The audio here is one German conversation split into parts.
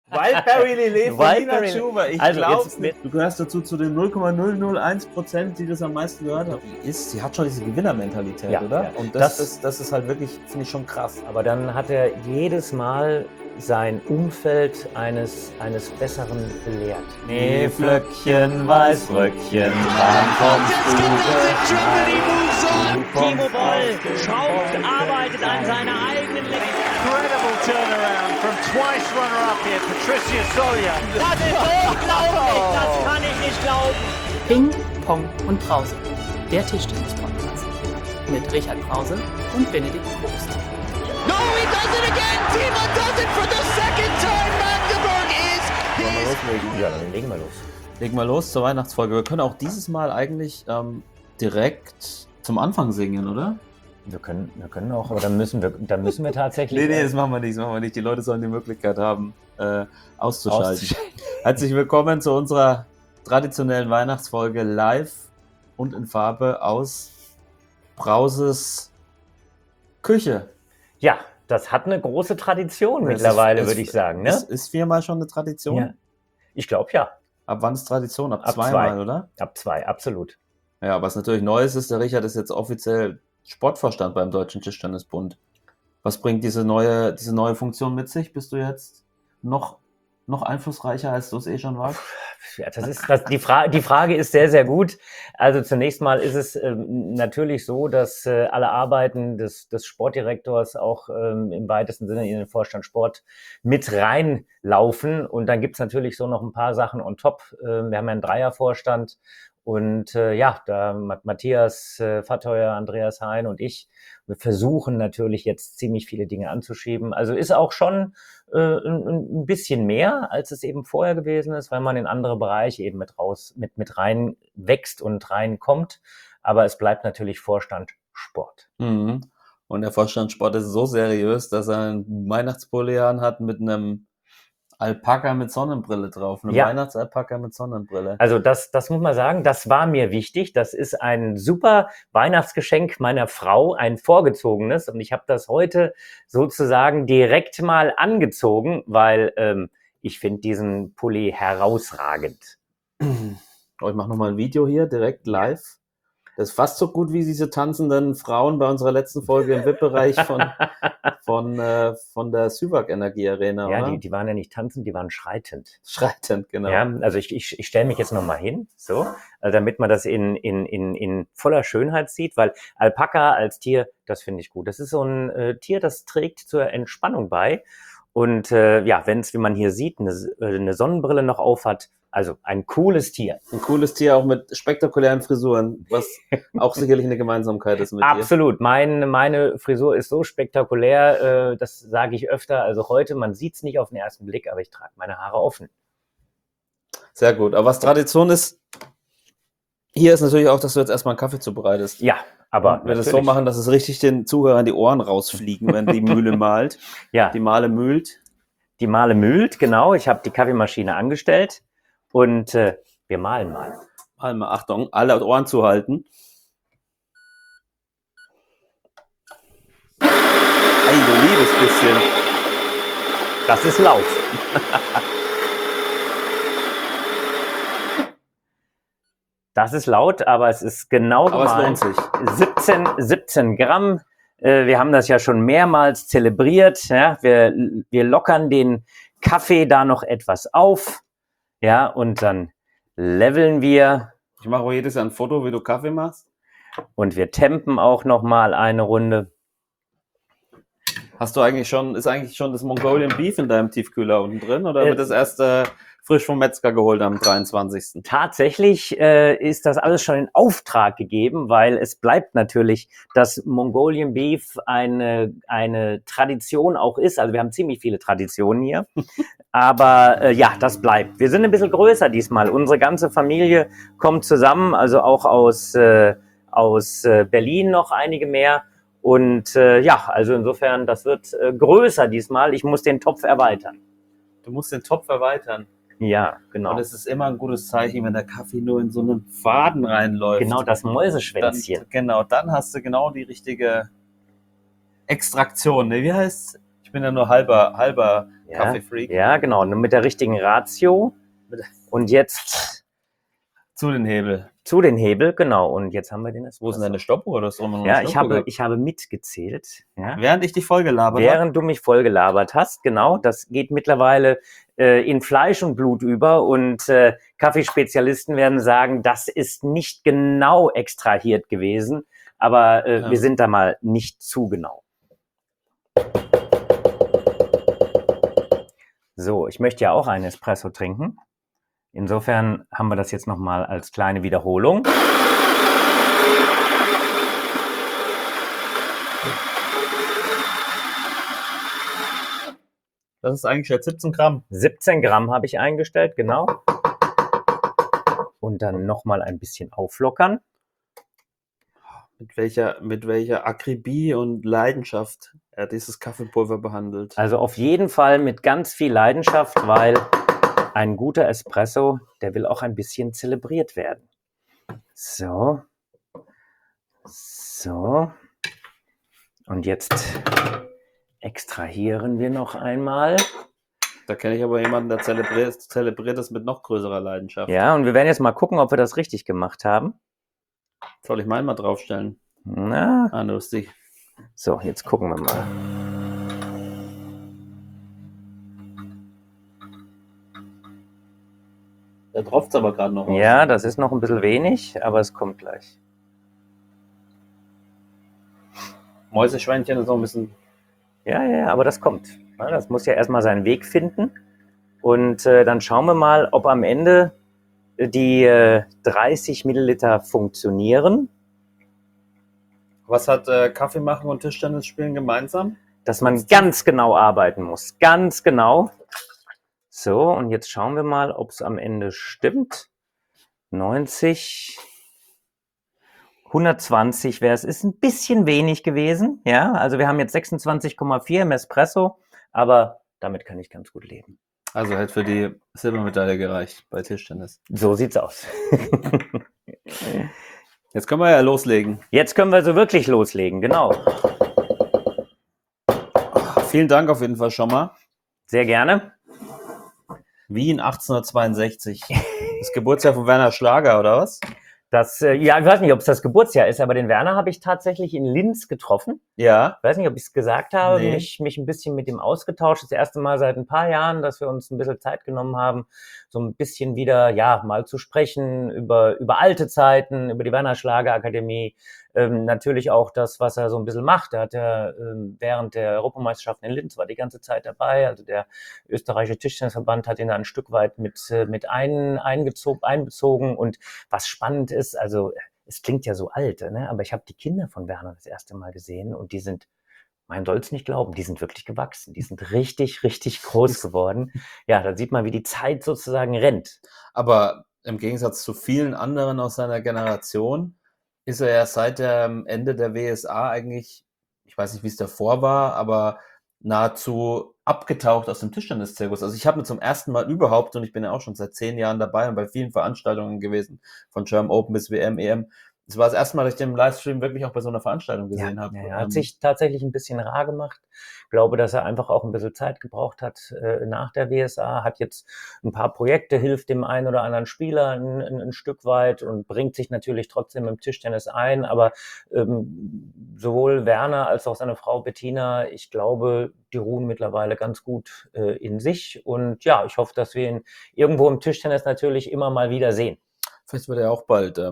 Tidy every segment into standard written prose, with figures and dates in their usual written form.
Wildberry Lillet von Nina Wildberry- Chuba. Ich Also, glaub's jetzt nicht. Du gehörst dazu zu den 0,001%, die das am meisten gehört haben. Sie hat schon diese Gewinnermentalität, Ja, oder? ja. Und das ist halt wirklich, finde ich, schon krass. Aber dann hat er jedes Mal sein Umfeld eines Besseren belehrt. Schneeflöckchen, Weißröckchen, kam vom Timo Boll schraubt, arbeitet an seiner eigenen Incredible turnaround from twice runner-up here, Patricia Solia. Das ist unglaublich, das kann ich nicht glauben. Ping, Pong und Brause. Der Tischtennis-Podcast. Mit Richard Brause und Benedikt Probst. No, he does it again. Timo does it for the second time. Magdeburg is Wollen wir loslegen? Ja, dann legen wir los. Legen wir los zur Weihnachtsfolge. Wir können auch dieses Mal eigentlich direkt zum Anfang singen, oder? Wir können auch, aber dann müssen wir tatsächlich. Nee, das machen wir nicht. Die Leute sollen die Möglichkeit haben, auszuschalten. Herzlich willkommen zu unserer traditionellen Weihnachtsfolge live und in Farbe aus Brauses Küche. Ja, das hat eine große Tradition mittlerweile, würde ich sagen. Ne? Ist viermal schon eine Tradition? Ja. Ich glaube ja. Ab wann ist Tradition? Ab Ab zweimal, zwei. oder? Ab 2, absolut. Ja, was natürlich neu ist, der Richard ist jetzt offiziell Sportvorstand beim Deutschen Tischtennisbund. Was bringt diese neue Funktion mit sich? Bist du jetzt noch einflussreicher, als du es schon warst? Ja, die Frage ist sehr, sehr gut. Also zunächst mal ist es natürlich so, dass alle Arbeiten des Sportdirektors auch im weitesten Sinne in den Vorstand Sport mit reinlaufen. Und dann gibt's natürlich so noch ein paar Sachen on top. Wir haben ja einen Dreiervorstand. Und da Matthias Vatheuer, Andreas Hein und ich, wir versuchen natürlich jetzt ziemlich viele Dinge anzuschieben. Also ist auch schon ein bisschen mehr, als es eben vorher gewesen ist, weil man in andere Bereiche eben mit rein wächst und reinkommt. Aber es bleibt natürlich Vorstand Sport. Mhm. Und der Vorstand Sport ist so seriös, dass er einen Weihnachtspulli hat mit einem Alpaka mit Sonnenbrille drauf. Eine Weihnachtsalpaka mit Sonnenbrille. Also das muss man sagen, das war mir wichtig. Das ist ein super Weihnachtsgeschenk meiner Frau, ein vorgezogenes. Und ich habe das heute sozusagen direkt mal angezogen, weil ich finde diesen Pulli herausragend. Oh, ich mache nochmal ein Video hier, direkt live. Das ist fast so gut wie diese tanzenden Frauen bei unserer letzten Folge im VIP-Bereich von der Süwag Energie Arena, ja, oder? die waren ja nicht tanzend, die waren schreitend. Schreitend, genau. Ja, also ich stelle mich jetzt nochmal hin, so, damit man das in voller Schönheit sieht, weil Alpaka als Tier, das finde ich gut. Das ist so ein Tier, das trägt zur Entspannung bei. Und wenn es, wie man hier sieht, eine Sonnenbrille noch aufhat, also ein cooles Tier. Ein cooles Tier, auch mit spektakulären Frisuren, was auch sicherlich eine Gemeinsamkeit ist mit dir. Absolut. Meine Frisur ist so spektakulär, das sage ich öfter. Also heute, man sieht es nicht auf den ersten Blick, aber ich trage meine Haare offen. Sehr gut. Aber was Tradition ist, hier ist natürlich auch, dass du jetzt erstmal einen Kaffee zubereitest. Ja, aber wir das so machen, dass es richtig den Zuhörern die Ohren rausfliegen, wenn die Mühle mahlt. Ja. Die Mahle mühlt. Die Mahle mühlt, genau. Ich habe die Kaffeemaschine angestellt und wir mahlen mal. Mal, Achtung, alle Ohren zuhalten. Ey, du liebes bisschen. Das ist laut. Das ist laut, aber es ist genau gemahlen. Es lohnt sich. 17 Gramm. Wir haben das ja schon mehrmals zelebriert. Ja? Wir lockern den Kaffee da noch etwas auf. Ja, und dann leveln wir. Ich mache auch jedes Jahr ein Foto, wie du Kaffee machst. Und wir tempen auch noch mal eine Runde. Ist eigentlich schon das Mongolian Beef in deinem Tiefkühler unten drin? Oder wird das erst frisch vom Metzger geholt am 23.? Tatsächlich ist das alles schon in Auftrag gegeben, weil es bleibt natürlich, dass Mongolian Beef eine Tradition auch ist. Also wir haben ziemlich viele Traditionen hier. Aber das bleibt. Wir sind ein bisschen größer diesmal. Unsere ganze Familie kommt zusammen, also auch aus Berlin noch einige mehr. Und also insofern, das wird größer diesmal. Ich muss den Topf erweitern. Du musst den Topf erweitern? Ja, genau. Und es ist immer ein gutes Zeichen, wenn der Kaffee nur in so einen Faden reinläuft. Genau, das Mäuseschwänzchen. Dann hast du genau die richtige Extraktion. Ne? Wie heißt's? Ich bin ja nur halber Ja, Kaffeefreak. ja, genau, nur mit der richtigen Ratio. Und jetzt Zu den Hebel. zu den Hebel, genau. Und jetzt haben wir den Espresso. Wo ist denn deine Stoppuhr? Das ist immer noch Ja, eine Stoppuhr ich habe mitgezählt. Ja. Während ich dich vollgelabert habe. Während du mich voll gelabert hast, genau. Das geht mittlerweile in Fleisch und Blut über. Und Kaffeespezialisten werden sagen, das ist nicht genau extrahiert gewesen. Aber wir sind da mal nicht zu genau. So, ich möchte ja auch einen Espresso trinken. Insofern haben wir das jetzt nochmal als kleine Wiederholung. Das ist eigentlich jetzt 17 Gramm. 17 Gramm habe ich eingestellt, genau. Und dann nochmal ein bisschen auflockern. Mit welcher Akribie und Leidenschaft er dieses Kaffeepulver behandelt. Also auf jeden Fall mit ganz viel Leidenschaft, weil ein guter Espresso, der will auch ein bisschen zelebriert werden. So. So. Und jetzt extrahieren wir noch einmal. Da kenne ich aber jemanden, der zelebriert das mit noch größerer Leidenschaft. Ja, und wir werden jetzt mal gucken, ob wir das richtig gemacht haben. Soll ich meinen mal draufstellen? Na, Ah, lustig. so, jetzt gucken wir mal. Da tropft es aber gerade noch raus. Ja, das ist noch ein bisschen wenig, aber es kommt gleich. Mäuseschweinchen ist noch ein bisschen... Ja, aber das kommt. Ja, das muss ja erstmal seinen Weg finden. Und dann schauen wir mal, ob am Ende die 30 Milliliter funktionieren. Was hat Kaffee machen und Tischtennis spielen gemeinsam? Dass man ganz genau arbeiten muss. Ganz genau. So, und jetzt schauen wir mal, ob es am Ende stimmt. 90, 120 wäre es. Ist ein bisschen wenig gewesen. Ja, also wir haben jetzt 26,4 im Espresso, aber damit kann ich ganz gut leben. Also hätte für die Silbermedaille gereicht bei Tischtennis. So sieht's aus. Jetzt können wir ja loslegen. Jetzt können wir so wirklich loslegen, genau. Vielen Dank auf jeden Fall schon mal. Sehr gerne. Wien 1862. Das Geburtsjahr von Werner Schlager, oder was? Das, ja, ich weiß nicht, ob es das Geburtsjahr ist, aber den Werner habe ich tatsächlich in Linz getroffen. Ja. Ich weiß nicht, ob ich es gesagt habe, Nee. mich ein bisschen mit ihm ausgetauscht. Das erste Mal seit ein paar Jahren, dass wir uns ein bisschen Zeit genommen haben, so ein bisschen wieder, ja, mal zu sprechen über alte Zeiten, über die Werner Schlager Akademie. Natürlich auch das, was er so ein bisschen macht. Er hat ja während der Europameisterschaften in Linz war die ganze Zeit dabei. Also der österreichische Tischtennisverband hat ihn da ein Stück weit mit einbezogen. Und was spannend ist, also es klingt ja so alt, ne? Aber ich habe die Kinder von Werner das erste Mal gesehen und die sind, man soll es nicht glauben, die sind wirklich gewachsen. Die sind richtig, richtig groß geworden. Ja, da sieht man, wie die Zeit sozusagen rennt. Aber im Gegensatz zu vielen anderen aus seiner Generation ist er ja seit dem Ende der WSA eigentlich, ich weiß nicht, wie es davor war, aber nahezu abgetaucht aus dem Tischtennis-Zirkus. Also ich habe mir zum ersten Mal überhaupt, und ich bin ja auch schon seit 10 Jahren dabei und bei vielen Veranstaltungen gewesen, von German Open bis WM, EM. Es war das erste Mal, dass ich den Livestream wirklich auch bei so einer Veranstaltung gesehen habe. Er hat sich tatsächlich ein bisschen rar gemacht. Ich glaube, dass er einfach auch ein bisschen Zeit gebraucht hat nach der WSA, hat jetzt ein paar Projekte, hilft dem einen oder anderen Spieler ein Stück weit und bringt sich natürlich trotzdem im Tischtennis ein. Aber sowohl Werner als auch seine Frau Bettina, ich glaube, die ruhen mittlerweile ganz gut in sich. Und ja, ich hoffe, dass wir ihn irgendwo im Tischtennis natürlich immer mal wieder sehen. Vielleicht wird er auch bald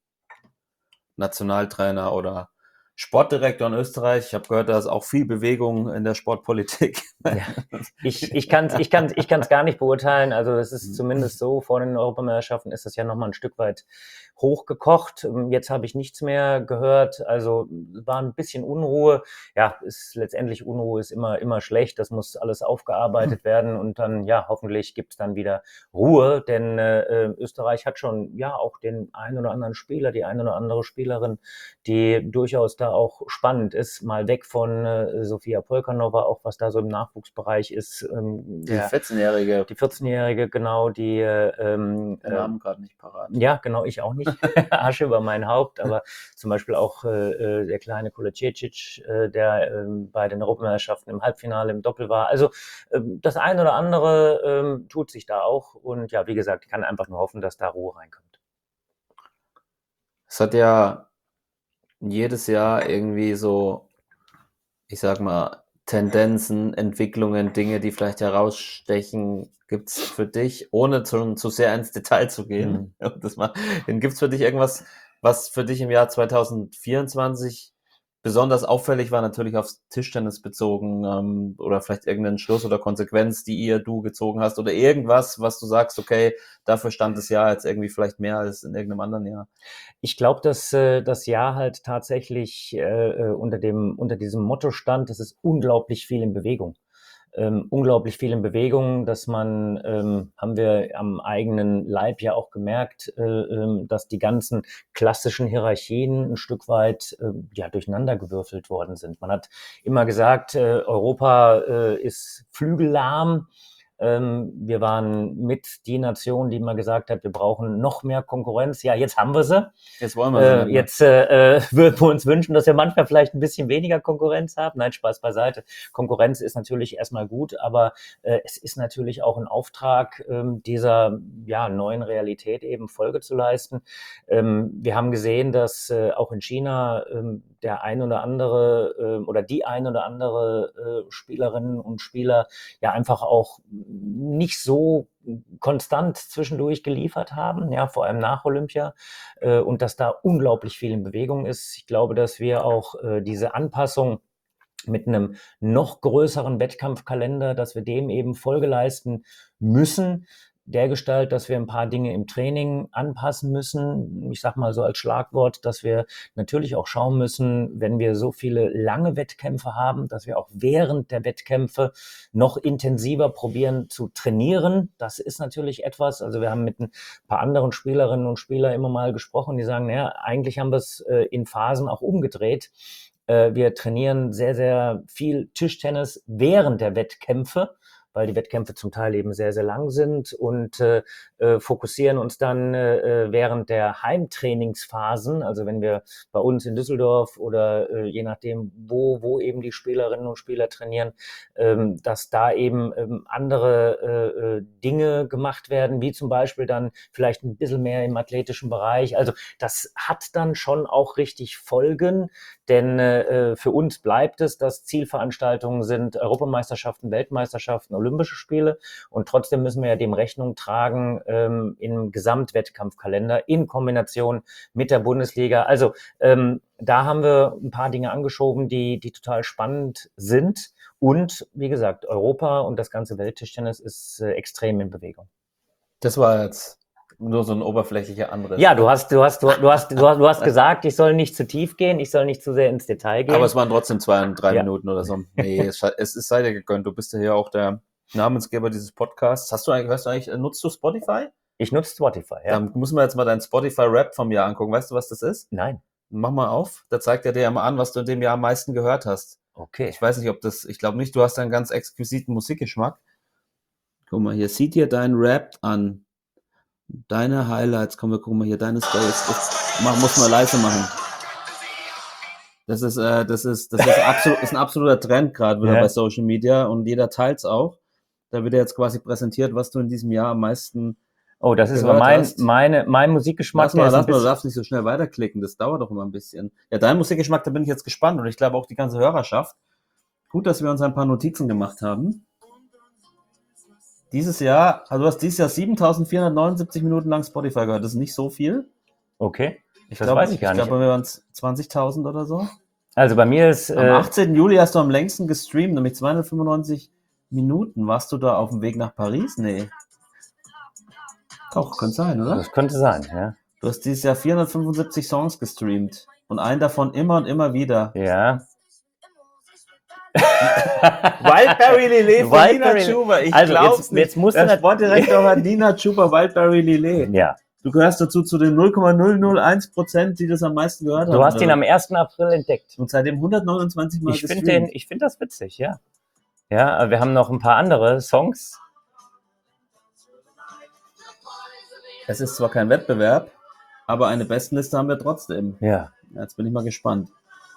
Nationaltrainer oder Sportdirektor in Österreich. Ich habe gehört, da ist auch viel Bewegung in der Sportpolitik. Ja, ich kann's gar nicht beurteilen. Also es ist zumindest so, vor den Europameisterschaften ist das ja nochmal ein Stück weit hochgekocht. Jetzt habe ich nichts mehr gehört. Also war ein bisschen Unruhe. Ja, letztendlich Unruhe ist immer schlecht. Das muss alles aufgearbeitet werden und dann, ja, hoffentlich gibt's dann wieder Ruhe, denn Österreich hat schon, ja, auch den einen oder anderen Spieler, die eine oder andere Spielerin, die durchaus da sicher auch spannend ist, mal weg von Sofia Polkanova, auch was da so im Nachwuchsbereich ist. Die 14-Jährige. Die 14-Jährige, genau, die Den Namen gerade nicht parat. ja, genau, ich auch nicht. Asche über mein Haupt, aber zum Beispiel auch der kleine Kulecic, der bei den Europameisterschaften im Halbfinale im Doppel war. Also das ein oder andere tut sich da auch und ja, wie gesagt, ich kann einfach nur hoffen, dass da Ruhe reinkommt. Es hat ja jedes Jahr irgendwie so, ich sag mal, Tendenzen, Entwicklungen, Dinge, die vielleicht herausstechen. Gibt's für dich, ohne zu sehr ins Detail zu gehen, gibt's für dich irgendwas, was für dich im Jahr 2024 besonders auffällig war, natürlich aufs Tischtennis bezogen, oder vielleicht irgendeinen Schluss oder Konsequenz, die du gezogen hast oder irgendwas, was du sagst, okay, dafür stand das Jahr jetzt irgendwie vielleicht mehr als in irgendeinem anderen Jahr. Ich glaube, dass das Jahr halt tatsächlich unter diesem Motto stand, es ist unglaublich viel in Bewegung. Unglaublich viel in Bewegung, dass man, haben wir am eigenen Leib ja auch gemerkt, dass die ganzen klassischen Hierarchien ein Stück weit ja durcheinandergewürfelt worden sind. Man hat immer gesagt, Europa ist flügellahm. Wir waren mit die Nation, die immer gesagt hat, wir brauchen noch mehr Konkurrenz. Ja, jetzt haben wir sie. Jetzt wollen wir sie. Jetzt würden wir uns wünschen, dass wir manchmal vielleicht ein bisschen weniger Konkurrenz haben. Nein, Spaß beiseite. Konkurrenz ist natürlich erstmal gut, aber es ist natürlich auch ein Auftrag, dieser neuen Realität eben Folge zu leisten. Wir haben gesehen, dass auch in China der ein oder andere oder die ein oder andere Spielerinnen und Spieler ja einfach auch nicht so konstant zwischendurch geliefert haben, ja, vor allem nach Olympia, und dass da unglaublich viel in Bewegung ist. Ich glaube, dass wir auch diese Anpassung mit einem noch größeren Wettkampfkalender, dass wir dem eben Folge leisten müssen, dergestalt, dass wir ein paar Dinge im Training anpassen müssen. Ich sag mal so als Schlagwort, dass wir natürlich auch schauen müssen, wenn wir so viele lange Wettkämpfe haben, dass wir auch während der Wettkämpfe noch intensiver probieren zu trainieren. Das ist natürlich etwas, also wir haben mit ein paar anderen Spielerinnen und Spielern immer mal gesprochen, die sagen, naja, eigentlich haben wir es in Phasen auch umgedreht. Wir trainieren sehr, sehr viel Tischtennis während der Wettkämpfe, weil die Wettkämpfe zum Teil eben sehr, sehr lang sind und fokussieren uns dann während der Heimtrainingsphasen, also wenn wir bei uns in Düsseldorf oder je nachdem, wo eben die Spielerinnen und Spieler trainieren, dass da eben andere Dinge gemacht werden, wie zum Beispiel dann vielleicht ein bisschen mehr im athletischen Bereich. Also das hat dann schon auch richtig Folgen, denn für uns bleibt es, dass Zielveranstaltungen sind Europameisterschaften, Weltmeisterschaften, Olympische Spiele und trotzdem müssen wir ja dem Rechnung tragen im Gesamtwettkampfkalender in Kombination mit der Bundesliga. Also da haben wir ein paar Dinge angeschoben, die total spannend sind und wie gesagt, Europa und das ganze Welttischtennis ist extrem in Bewegung. Das war jetzt nur so ein oberflächlicher Anriss. Ja, du hast gesagt, ich soll nicht zu tief gehen, ich soll nicht zu sehr ins Detail gehen. Aber es waren trotzdem 2-3 Minuten oder so. Nee, es ist sei dir gegönnt. Du bist ja hier auch der Namensgeber dieses Podcasts. Nutzt du Spotify? Ich nutze Spotify, ja. Dann müssen wir jetzt mal deinen Spotify-Rap vom Jahr angucken. Weißt du, was das ist? Nein. Mach mal auf. Da zeigt er dir ja mal an, was du in dem Jahr am meisten gehört hast. Okay. Ich weiß nicht, ich glaube nicht, du hast einen ganz exquisiten Musikgeschmack. Guck mal hier, sieh dir deinen Rap an. Deine Highlights, gucken wir hier, deine Stories. Muss man leise machen. Das ist ein absoluter Trend gerade wieder bei Social Media und jeder teilt's auch. Da wird jetzt quasi präsentiert, was du in diesem Jahr am meisten. Oh, das ist aber mein Musikgeschmack. Du darfst nicht so schnell weiterklicken, das dauert doch immer ein bisschen. Ja, dein Musikgeschmack, da bin ich jetzt gespannt und ich glaube auch die ganze Hörerschaft. Gut, dass wir uns ein paar Notizen gemacht haben. Du hast dieses Jahr 7.479 Minuten lang Spotify gehört. Das ist nicht so viel. Okay, weiß ich gar nicht. Ich glaube, bei mir waren es 20.000 oder so. Also bei mir ist... Am 18. Juli hast du am längsten gestreamt, nämlich 295 Minuten. Warst du da auf dem Weg nach Paris? Nee. Doch, könnte sein, oder? Das könnte sein, ja. Du hast dieses Jahr 475 Songs gestreamt. Und einen davon immer und immer wieder. Ja. Wildberry Lillet von Nina Chuba. Ich glaub's nicht. Jetzt musst der Sportdirektor hat Nina Chuba Wildberry Lillet. Ja. Du gehörst dazu zu den 0,001%, die das am meisten gehört haben. Du hast ihn am 1. April entdeckt. Und seitdem 129 Mal gestreamt. Ich finde das witzig, ja. Ja, wir haben noch ein paar andere Songs. Es ist zwar kein Wettbewerb, aber eine Bestenliste haben wir trotzdem. Ja. Jetzt bin ich mal gespannt.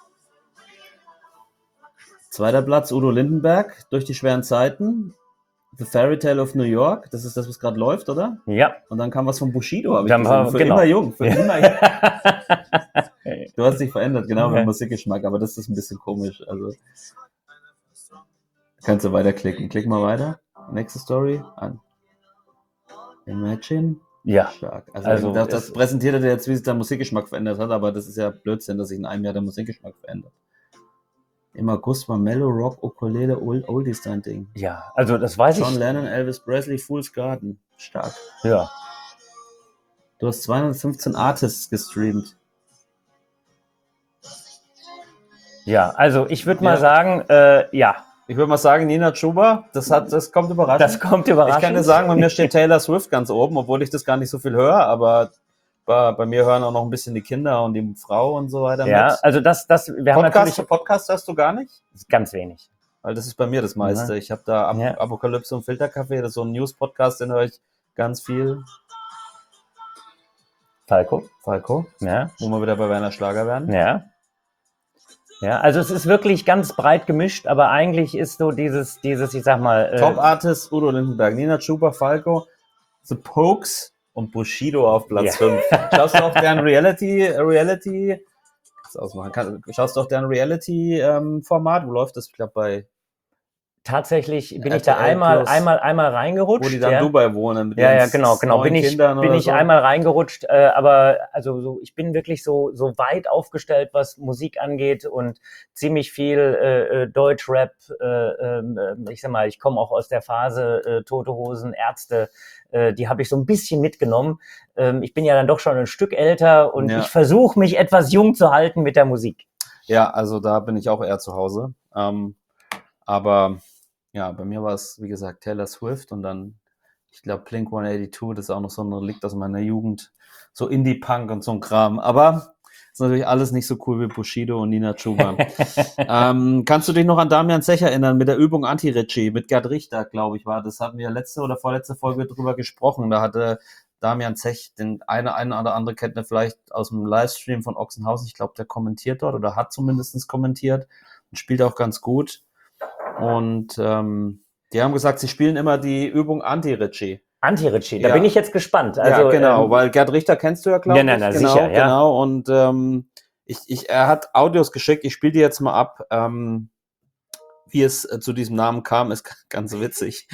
2. Platz Udo Lindenberg, Durch die schweren Zeiten. The Fairy Tale of New York, das ist das, was gerade läuft, oder? Ja. Und dann kam was von Bushido, habe ich Dann gesehen. Für genau. immer jung. Für immer jung. Du hast dich verändert, genau, mit Musikgeschmack, aber das ist ein bisschen komisch. Also kannst du weiterklicken. Klick mal weiter. Nächste Story. An. Imagine. Ja. Stark. Also das präsentiert er dir jetzt, wie sich der Musikgeschmack verändert hat, aber das ist ja Blödsinn, dass sich in einem Jahr der Musikgeschmack verändert. Im August war Mellow Rock, Ukulele, Oldies dein Ding. Ja, also das weiß John Lennon, Elvis Presley, Fool's Garden. Stark. Ja. Du hast 215 Artists gestreamt. Ja, also ich würde mal sagen, ja. Ich würde mal sagen, Nina Chuba, das kommt überraschend. Das kommt überraschend. Ich kann dir sagen, bei mir steht Taylor Swift ganz oben, obwohl ich das gar nicht so viel höre, aber bei mir hören auch noch ein bisschen die Kinder und die Frau und so weiter ja, mit. Also wir haben natürlich... Podcast hast du gar nicht? Ganz wenig. Weil das ist bei mir das meiste. Ja. Ich habe da Apokalypse und Filterkaffee, das ist so ein News-Podcast, den höre ich ganz viel. Falco. Ja. Wo wir wieder bei Werner Schlager werden. Ja. Ja, also es ist wirklich ganz breit gemischt, aber eigentlich ist so dieses, ich sag mal... Top Artist Udo Lindenberg, Nina Chuba, Falco, The Pokes und Bushido auf Platz 5. Schaust du auch deren Reality-Format? Wo läuft das? Ich glaube bei... Tatsächlich bin ich da einmal reingerutscht. Wo die dann Dubai wohnen. Mit genau. Bin ich einmal reingerutscht. Aber also ich bin wirklich so weit aufgestellt, was Musik angeht und ziemlich viel Deutschrap. Ich sag mal, ich komme auch aus der Phase Tote Hosen, Ärzte. Die habe ich so ein bisschen mitgenommen. Ich bin ja dann doch schon ein Stück älter und ich versuche mich etwas jung zu halten mit der Musik. Ja, also da bin ich auch eher zu Hause. Aber ja, bei mir war es, wie gesagt, Taylor Swift und dann, ich glaube, Blink-182, das ist auch noch so ein Relikt aus meiner Jugend. So Indie-Punk und so ein Kram. Aber ist natürlich alles nicht so cool wie Bushido und Nina Chuba. Kannst du dich noch an Damian Zech erinnern mit der Übung Anti-Ritchie? Mit Gerd Richter, glaube ich, war. Das hatten wir letzte oder vorletzte Folge drüber gesprochen. Da hatte Damian Zech, den eine oder andere kennt ihr vielleicht aus dem Livestream von Ochsenhausen. Ich glaube, der kommentiert dort oder hat zumindest kommentiert und spielt auch ganz gut. Und die haben gesagt, sie spielen immer die Übung Anti-Ritchie. Anti-Ritchie, da bin ich jetzt gespannt. Also, ja, genau, weil Gerd Richter kennst du ja, glaube ich. Ja, sicher, ja. Genau, und er hat Audios geschickt, ich spiele die jetzt mal ab. Wie es zu diesem Namen kam, ist ganz witzig.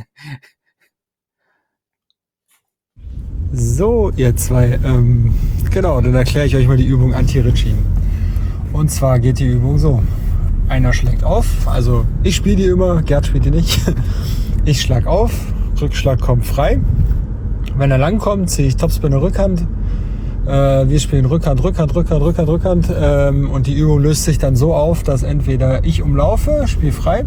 So, ihr zwei, genau, dann erkläre ich euch mal die Übung Anti-Ritchie. Und zwar geht die Übung so. Einer schlägt auf, also ich spiele die immer, Gerd spielt die nicht. Ich schlag auf, Rückschlag kommt frei. Wenn er lang kommt, ziehe ich Topspinner Rückhand. Wir spielen Rückhand. Und die Übung löst sich dann so auf, dass entweder ich umlaufe, spiele frei,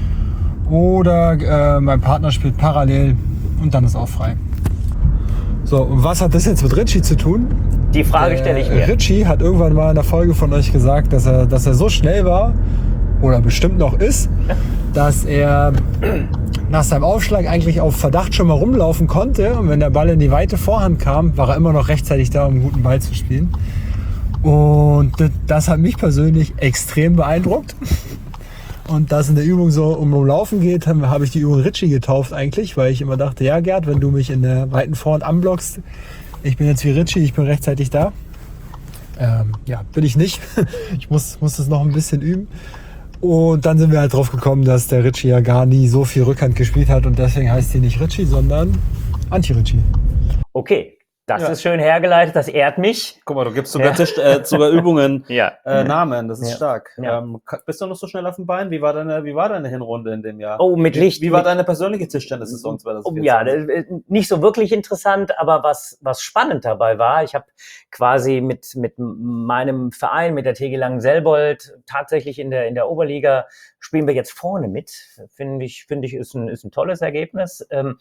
oder mein Partner spielt parallel und dann ist auch frei. So, und was hat das jetzt mit Ritchie zu tun? Die Frage stelle ich mir. Ritchie hat irgendwann mal in der Folge von euch gesagt, dass er so schnell war, oder bestimmt noch ist, dass er nach seinem Aufschlag eigentlich auf Verdacht schon mal rumlaufen konnte. Und wenn der Ball in die weite Vorhand kam, war er immer noch rechtzeitig da, um einen guten Ball zu spielen. Und das hat mich persönlich extrem beeindruckt. Und da es in der Übung so um Laufen geht, habe ich die Übung Ritchie getauft eigentlich, weil ich immer dachte, ja Gerd, wenn du mich in der weiten Vorhand anblockst, ich bin jetzt wie Ritchie, ich bin rechtzeitig da. Ja, bin ich nicht. Ich muss das noch ein bisschen üben. Und dann sind wir halt drauf gekommen, dass der Ritchie ja gar nie so viel Rückhand gespielt hat und deswegen heißt die nicht Ritchie, sondern Anti-Ritchie. Okay, das ist schön hergeleitet, das ehrt mich. Guck mal, du gibst sogar Übungen Namen, das ist stark. Ja. Bist du noch so schnell auf dem Bein? Wie war deine Hinrunde in dem Jahr? Oh, mit Licht. Wie war deine persönliche Tischtennis-Saison 2014? Ja, nicht so wirklich interessant, aber was spannend dabei war, ich habe quasi mit meinem Verein, mit der TG Langenselbold, tatsächlich in der Oberliga, spielen wir jetzt vorne mit. Finde ich ist ein tolles Ergebnis.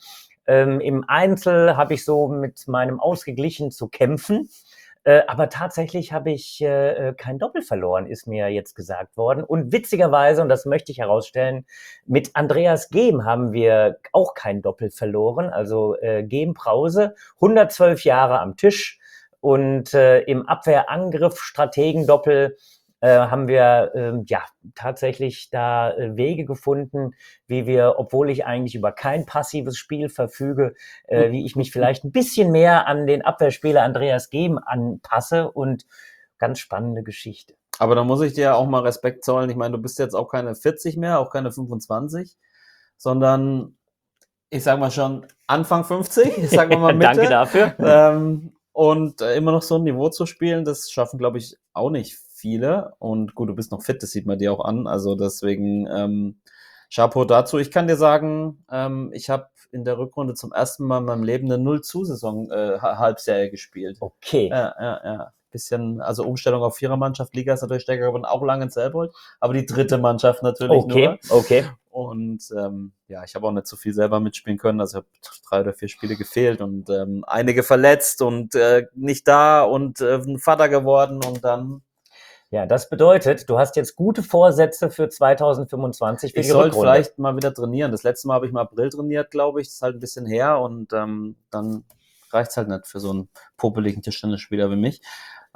Im Einzel habe ich so mit meinem Ausgeglichen zu kämpfen. Aber tatsächlich habe ich kein Doppel verloren, ist mir jetzt gesagt worden. Und witzigerweise, und das möchte ich herausstellen, mit Andreas Gehm haben wir auch kein Doppel verloren. Also Gehm Prause, 112 Jahre am Tisch. Und im Abwehrangriff Strategendoppel haben wir tatsächlich da Wege gefunden, wie wir, obwohl ich eigentlich über kein passives Spiel verfüge, wie ich mich vielleicht ein bisschen mehr an den Abwehrspieler Andreas Gehm anpasse, und ganz spannende Geschichte. Aber da muss ich dir auch mal Respekt zollen. Ich meine, du bist jetzt auch keine 40 mehr, auch keine 25, sondern ich sag mal schon Anfang 50, sagen wir mal Mitte. Danke dafür. Und immer noch so ein Niveau zu spielen, das schaffen, glaube ich, auch nicht viele. Und gut, du bist noch fit, das sieht man dir auch an. Also deswegen Chapeau dazu. Ich kann dir sagen, ich habe in der Rückrunde zum ersten Mal in meinem Leben eine 0-zu-Saison Halbserie gespielt. Okay. Ja. Bisschen, also Umstellung auf Vierermannschaft, Liga ist natürlich stärker geworden, auch lange in Selbold, aber die dritte Mannschaft natürlich nur. Okay. Und ich habe auch nicht so viel selber mitspielen können, also ich habe 3 oder 4 Spiele gefehlt und einige verletzt und nicht da und ein Vater geworden und dann... Ja, das bedeutet, du hast jetzt gute Vorsätze für 2025 für die Rückrunde. Ich sollte vielleicht mal wieder trainieren. Das letzte Mal habe ich im April trainiert, glaube ich, das ist halt ein bisschen her und dann reicht es halt nicht für so einen popeligen Tischtennisspieler wie mich.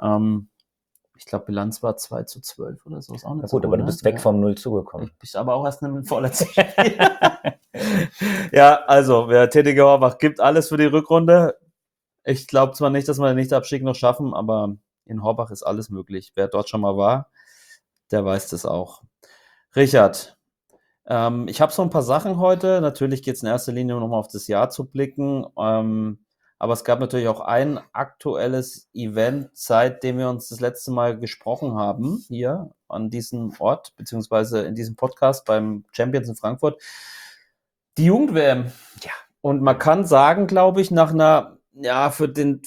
Ich glaube, Bilanz war 2-12 oder so. Ist auch nicht Na gut, so aber du bist weg vom 0-zu gekommen. Ich bin aber auch erst im vorletzten Spiel. Ja, also, wer Tätige Horbach gibt alles für die Rückrunde. Ich glaube zwar nicht, dass wir den Nichtabstieg noch schaffen, aber in Horbach ist alles möglich. Wer dort schon mal war, der weiß das auch. Richard, ich habe so ein paar Sachen heute. Natürlich geht es in erster Linie nochmal auf das Jahr zu blicken. Aber es gab natürlich auch ein aktuelles Event, seitdem wir uns das letzte Mal gesprochen haben, hier an diesem Ort, beziehungsweise in diesem Podcast beim Champions in Frankfurt. Die Jugend-WM. Ja. Und man kann sagen, glaube ich, nach einer, für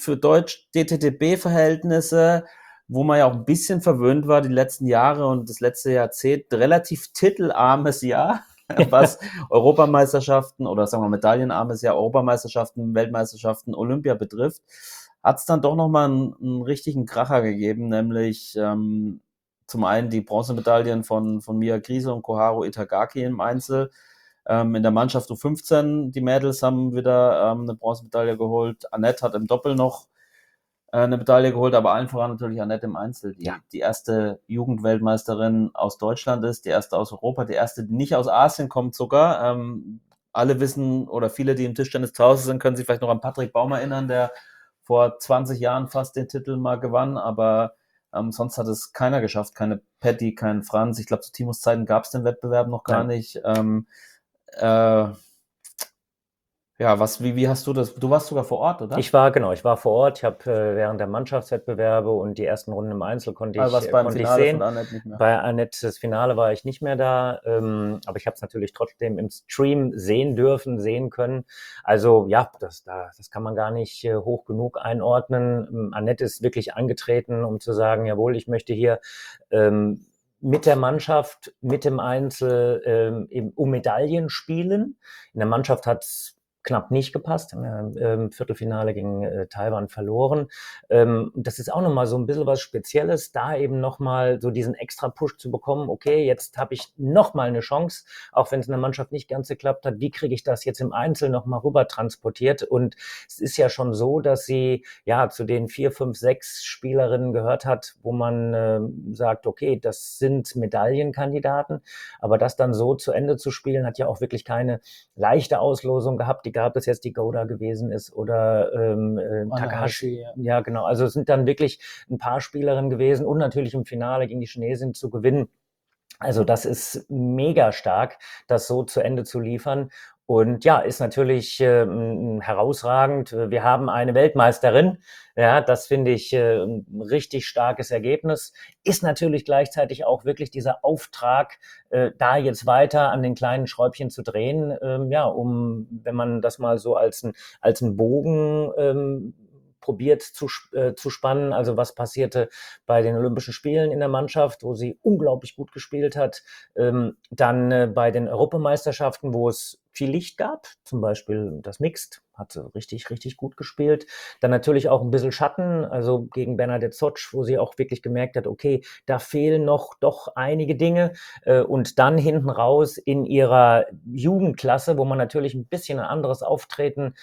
Deutsch-DTTB-Verhältnisse, wo man ja auch ein bisschen verwöhnt war die letzten Jahre und das letzte Jahrzehnt, relativ titelarmes Jahr, was Europameisterschaften oder sagen wir medaillenarmes Jahr, Europameisterschaften, Weltmeisterschaften, Olympia betrifft, hat es dann doch nochmal einen richtigen Kracher gegeben, nämlich zum einen die Bronzemedaillen von Mia Griese und Koharu Itagaki im Einzel. In der Mannschaft U15, die Mädels haben wieder eine Bronzemedaille geholt. Annette hat im Doppel noch eine Medaille geholt, aber allen voran natürlich Annette im Einzel, die erste Jugendweltmeisterin aus Deutschland ist, die erste aus Europa, die erste, die nicht aus Asien kommt sogar. Alle wissen, oder viele, die im Tischtennis zu Hause sind, können sich vielleicht noch an Patrick Baum erinnern, der vor 20 Jahren fast den Titel mal gewann, aber sonst hat es keiner geschafft, keine Patty, kein Franz. Ich glaube, zu Timos Zeiten gab es den Wettbewerb noch gar nicht. Wie hast du das? Du warst sogar vor Ort, oder? Ich war vor Ort. Ich habe während der Mannschaftswettbewerbe und die ersten Runden im Einzel konnte ich sehen. Von Annette nicht mehr. Bei Annette, das Finale war ich nicht mehr da, aber ich habe es natürlich trotzdem im Stream sehen können. Also ja, das kann man gar nicht hoch genug einordnen. Annette ist wirklich angetreten, um zu sagen, jawohl, ich möchte hier mit der Mannschaft, mit dem Einzel um Medaillen spielen. In der Mannschaft hat es knapp nicht gepasst, haben im Viertelfinale gegen Taiwan verloren. Das ist auch nochmal so ein bisschen was Spezielles, da eben nochmal so diesen extra Push zu bekommen, okay, jetzt habe ich nochmal eine Chance, auch wenn es in der Mannschaft nicht ganz geklappt hat, wie kriege ich das jetzt im Einzel nochmal rüber transportiert? Und es ist ja schon so, dass sie ja zu den 4, 5, 6 Spielerinnen gehört hat, wo man sagt, okay, das sind Medaillenkandidaten, aber das dann so zu Ende zu spielen, hat ja auch wirklich keine leichte Auslosung gehabt, egal ob das jetzt die Goda gewesen ist oder Takahashi. Ja, genau. Also es sind dann wirklich ein paar Spielerinnen gewesen und natürlich im Finale gegen die Chinesin zu gewinnen. Also das ist mega stark, das so zu Ende zu liefern. Und ja, ist natürlich herausragend. Wir haben eine Weltmeisterin. Ja, das finde ich ein richtig starkes Ergebnis. Ist natürlich gleichzeitig auch wirklich dieser Auftrag, da jetzt weiter an den kleinen Schräubchen zu drehen. Wenn man das mal so als einen Bogen probiert zu spannen. Also was passierte bei den Olympischen Spielen in der Mannschaft, wo sie unglaublich gut gespielt hat. Dann bei den Europameisterschaften, wo es viel Licht gab, zum Beispiel das Mixed, hat sie richtig, richtig gut gespielt. Dann natürlich auch ein bisschen Schatten, also gegen Bernadette Sotsch, wo sie auch wirklich gemerkt hat, okay, da fehlen noch doch einige Dinge. Und dann hinten raus in ihrer Jugendklasse, wo man natürlich ein bisschen ein anderes Auftreten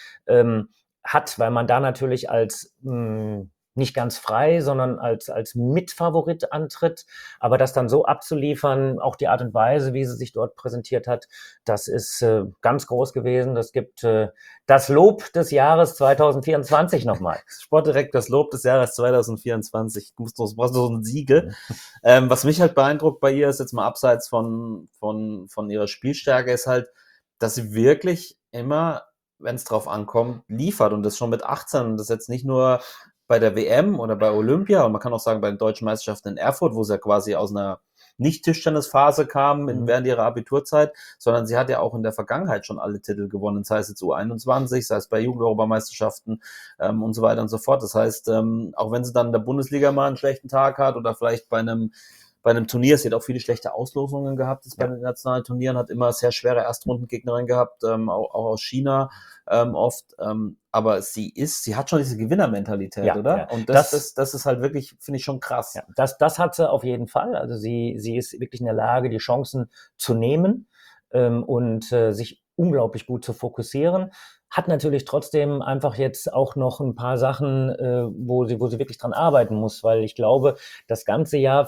hat, weil man da natürlich als nicht ganz frei, sondern als Mitfavorit antritt. Aber das dann so abzuliefern, auch die Art und Weise, wie sie sich dort präsentiert hat, das ist ganz groß gewesen. Das gibt das Lob des Jahres 2024 nochmal. Sportdirektor, das Lob des Jahres 2024. Du brauchst so ein Siegel. Was mich halt beeindruckt bei ihr ist, jetzt mal abseits von ihrer Spielstärke, ist halt, dass sie wirklich immer, wenn es drauf ankommt, liefert. Und das schon mit 18. Und das jetzt nicht nur bei der WM oder bei Olympia, und man kann auch sagen bei den deutschen Meisterschaften in Erfurt, wo sie ja quasi aus einer Nicht-Tischtennisphase kam während ihrer Abiturzeit, sondern sie hat ja auch in der Vergangenheit schon alle Titel gewonnen, sei es jetzt U21, sei es bei Jugend-Europameisterschaften und so weiter und so fort. Das heißt, auch wenn sie dann in der Bundesliga mal einen schlechten Tag hat oder vielleicht bei einem Turnier, sie hat auch viele schlechte Auslosungen gehabt, bei den nationalen Turnieren, hat immer sehr schwere Erstrundengegnerin gehabt, auch aus China oft, aber sie hat schon diese Gewinnermentalität, oder? Ja. Und das ist halt wirklich, finde ich, schon krass. Ja, das hat sie auf jeden Fall. Also sie ist wirklich in der Lage, die Chancen zu nehmen und sich unglaublich gut zu fokussieren. Hat natürlich trotzdem einfach jetzt auch noch ein paar Sachen, wo sie wirklich dran arbeiten muss, weil ich glaube, das ganze Jahr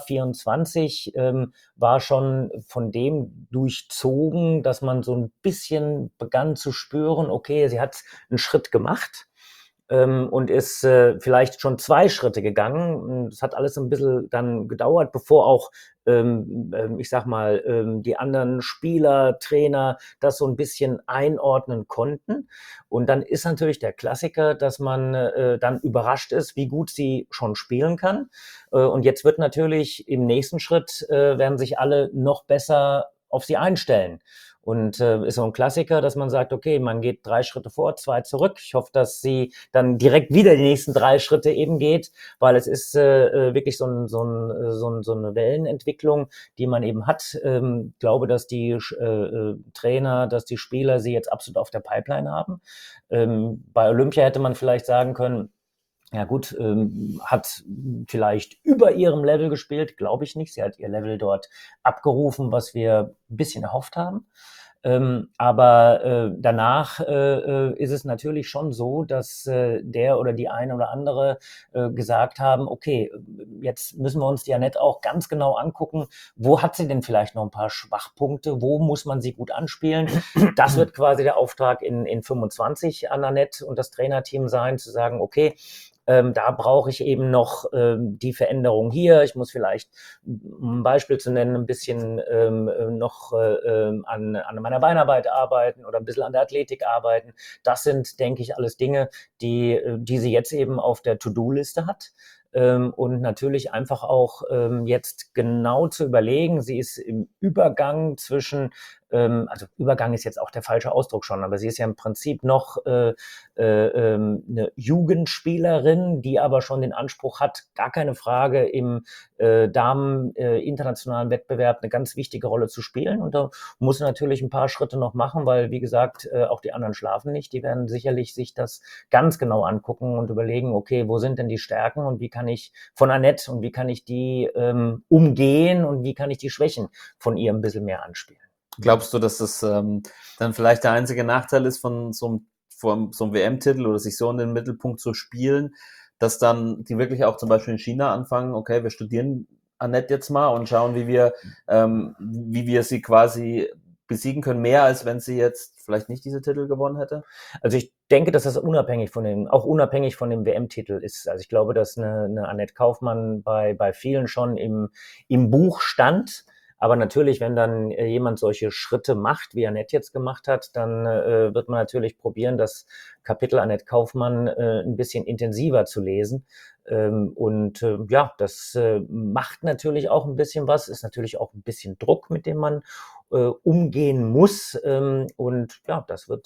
24 war schon von dem durchzogen, dass man so ein bisschen begann zu spüren, okay, sie hat einen Schritt gemacht und ist vielleicht schon 2 Schritte gegangen. Es hat alles ein bisschen dann gedauert, bevor auch, ich sag mal, die anderen Spieler, Trainer das so ein bisschen einordnen konnten. Und dann ist natürlich der Klassiker, dass man dann überrascht ist, wie gut sie schon spielen kann. Und jetzt wird natürlich im nächsten Schritt, werden sich alle noch besser auf sie einstellen. Und ist so ein Klassiker, dass man sagt, okay, man geht 3 Schritte vor, 2 zurück. Ich hoffe, dass sie dann direkt wieder die nächsten 3 Schritte eben geht, weil es ist wirklich so eine Wellenentwicklung, die man eben hat. Glaube, dass die Trainer, dass die Spieler sie jetzt absolut auf der Pipeline haben. Bei Olympia hätte man vielleicht sagen können, ja gut, hat vielleicht über ihrem Level gespielt, glaube ich nicht. Sie hat ihr Level dort abgerufen, was wir ein bisschen erhofft haben. Aber danach ist es natürlich schon so, dass der oder die eine oder andere gesagt haben, okay, jetzt müssen wir uns die Anett auch ganz genau angucken, wo hat sie denn vielleicht noch ein paar Schwachpunkte, wo muss man sie gut anspielen. Das wird quasi der Auftrag in 25 an Anett und das Trainerteam sein, zu sagen, okay, da brauche ich eben noch die Veränderung hier. Ich muss vielleicht, um ein Beispiel zu nennen, ein bisschen noch an meiner Beinarbeit arbeiten oder ein bisschen an der Athletik arbeiten. Das sind, denke ich, alles Dinge, die sie jetzt eben auf der To-Do-Liste hat. Und natürlich einfach auch jetzt genau zu überlegen, sie ist im Übergang zwischen, also Übergang ist jetzt auch der falsche Ausdruck schon, aber sie ist ja im Prinzip noch eine Jugendspielerin, die aber schon den Anspruch hat, gar keine Frage, im Damen internationalen Wettbewerb eine ganz wichtige Rolle zu spielen. Und da muss sie natürlich ein paar Schritte noch machen, weil, wie gesagt, auch die anderen schlafen nicht. Die werden sicherlich sich das ganz genau angucken und überlegen, okay, wo sind denn die Stärken und wie kann ich von Anett und wie kann ich die umgehen und wie kann ich die Schwächen von ihr ein bisschen mehr anspielen. Glaubst du, dass das dann vielleicht der einzige Nachteil ist von so einem WM-Titel oder sich so in den Mittelpunkt zu spielen, dass dann die wirklich auch zum Beispiel in China anfangen, okay, wir studieren Anett jetzt mal und schauen, wie wir sie quasi besiegen können, mehr als wenn sie jetzt vielleicht nicht diese Titel gewonnen hätte? Also ich denke, dass das unabhängig von dem WM-Titel ist. Also ich glaube, dass eine Anett Kaufmann bei vielen schon im Buch stand. Aber natürlich, wenn dann jemand solche Schritte macht, wie Anett jetzt gemacht hat, dann wird man natürlich probieren, das Kapitel Annette Kaufmann ein bisschen intensiver zu lesen. Das macht natürlich auch ein bisschen was, ist natürlich auch ein bisschen Druck, mit dem man umgehen muss. Das wird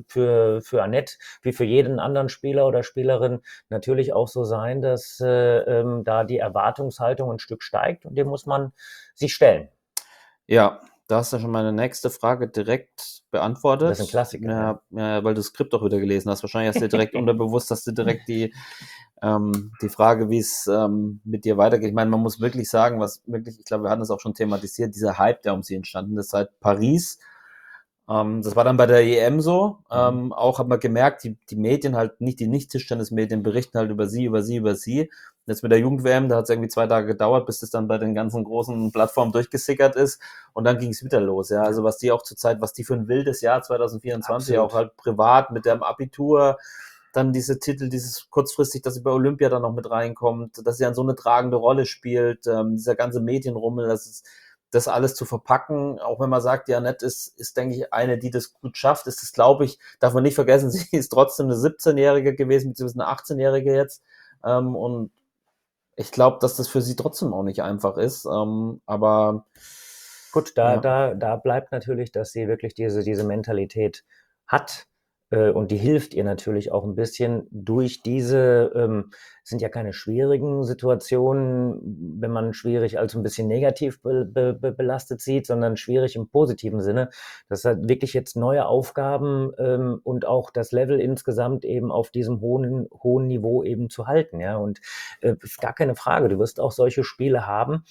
für Annette, wie für jeden anderen Spieler oder Spielerin, natürlich auch so sein, dass da die Erwartungshaltung ein Stück steigt und dem muss man sich stellen. Ja, da hast du schon meine nächste Frage direkt beantwortet. Das ist ein Klassiker. Ja, weil du das Skript auch wieder gelesen hast. Wahrscheinlich hast du direkt unterbewusst, hast du direkt die Frage, wie es mit dir weitergeht. Ich meine, man muss wirklich sagen, ich glaube, wir hatten es auch schon thematisiert, dieser Hype, der um sie entstanden ist seit Paris. Das war dann bei der EM so. Auch hat man gemerkt, die Medien halt, nicht die Nicht-Tischtennis-Medien berichten halt über sie. Jetzt mit der Jugend-WM, da hat es irgendwie 2 Tage gedauert, bis das dann bei den ganzen großen Plattformen durchgesickert ist. Und dann ging es wieder los. Ja, also was die für ein wildes Jahr 2024 Absolut. auch halt privat mit dem Abitur, dann diese Titel, dieses kurzfristig, dass sie bei Olympia dann noch mit reinkommt, dass sie dann so eine tragende Rolle spielt, dieser ganze Medienrummel, das alles zu verpacken, auch wenn man sagt, die Annette ist, denke ich, eine, die das gut schafft, ist das, glaube ich, darf man nicht vergessen, sie ist trotzdem eine 17-Jährige gewesen, beziehungsweise eine 18-Jährige jetzt, und ich glaube, dass das für sie trotzdem auch nicht einfach ist, aber gut, da bleibt natürlich, dass sie wirklich diese Mentalität hat, und die hilft ihr natürlich auch ein bisschen durch sind ja keine schwierigen Situationen, wenn man schwierig als ein bisschen negativ belastet sieht, sondern schwierig im positiven Sinne. Das hat wirklich jetzt neue Aufgaben, und auch das Level insgesamt eben auf diesem hohen Niveau eben zu halten, ja. Und gar keine Frage, du wirst auch solche Spiele haben,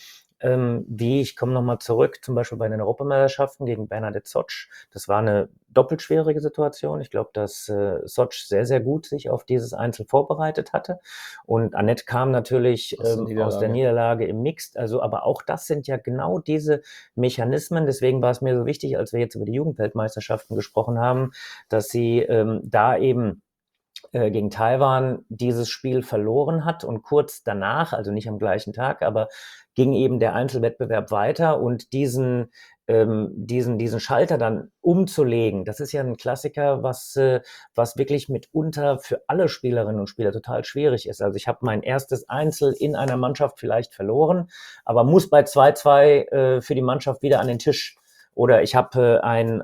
ich komme nochmal zurück, zum Beispiel bei den Europameisterschaften gegen Bernadette Soc. Das war eine doppelt schwierige Situation. Ich glaube, dass Soc sehr, sehr gut sich auf dieses Einzel vorbereitet hatte. Und Annette kam natürlich aus der Niederlage im Mixed. Also, aber auch das sind ja genau diese Mechanismen. Deswegen war es mir so wichtig, als wir jetzt über die Jugendweltmeisterschaften gesprochen haben, dass sie da eben gegen Taiwan dieses Spiel verloren hat und kurz danach, also nicht am gleichen Tag, aber ging eben der Einzelwettbewerb weiter und diesen Schalter dann umzulegen, das ist ja ein Klassiker, was wirklich mitunter für alle Spielerinnen und Spieler total schwierig ist. Also ich habe mein erstes Einzel in einer Mannschaft vielleicht verloren, aber muss bei 2-2 für die Mannschaft wieder an den Tisch. Oder ich habe ein